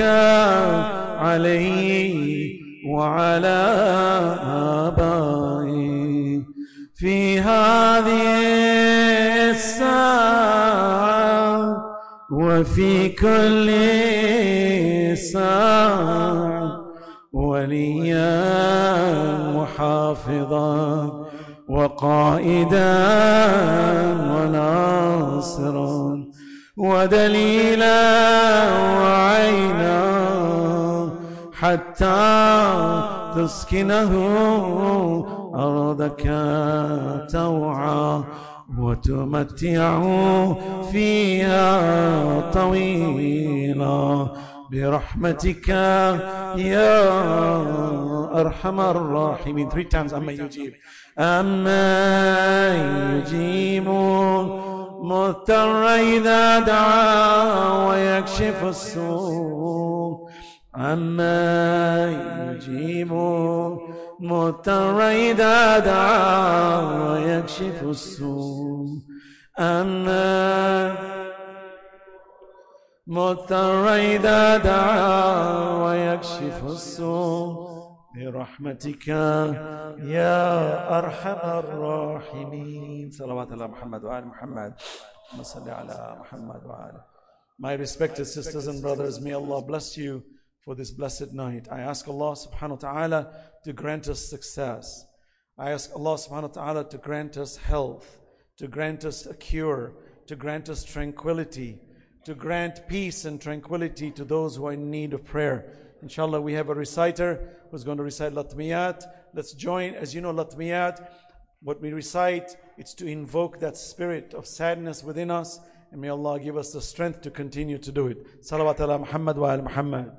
عليه وعلى آبائه في هذه الساعة وفي كل ساعة وليا وحافظا وقائدا وناصرا ودليلا وعينا حتى تسكنه أرضك توعا وتمتعه فيها طويلا برحمتك يا أرحم الراحمين. 3 times أما يجيب أما يجيب مضطر إذا دعا ويكشف السوء أما يجيب مضطر إذا دعا ويكشف السوء أما مضطر إذا دعا ويكشف السوء برحمتك يا أرحم الراحمين. صلوات على محمد وآل محمد. اللهم صل على محمد وآله. My respected sisters and brothers, may Allah bless you for this blessed night. I ask Allah subhanahu wa ta'ala to grant us success. I ask Allah subhanahu wa ta'ala to grant us health, to grant us a cure, to grant us tranquility, to grant peace and tranquility to those who are in need of prayer. Inshallah, we have a reciter who's going to recite Latmiyat. Let's join. As you know, Latmiyat, what we recite, it's to invoke that spirit of sadness within us. And may Allah give us the strength to continue to do it. Salawat ala Muhammad wa ala Muhammad.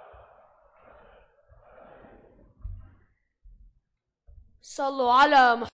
صلوا على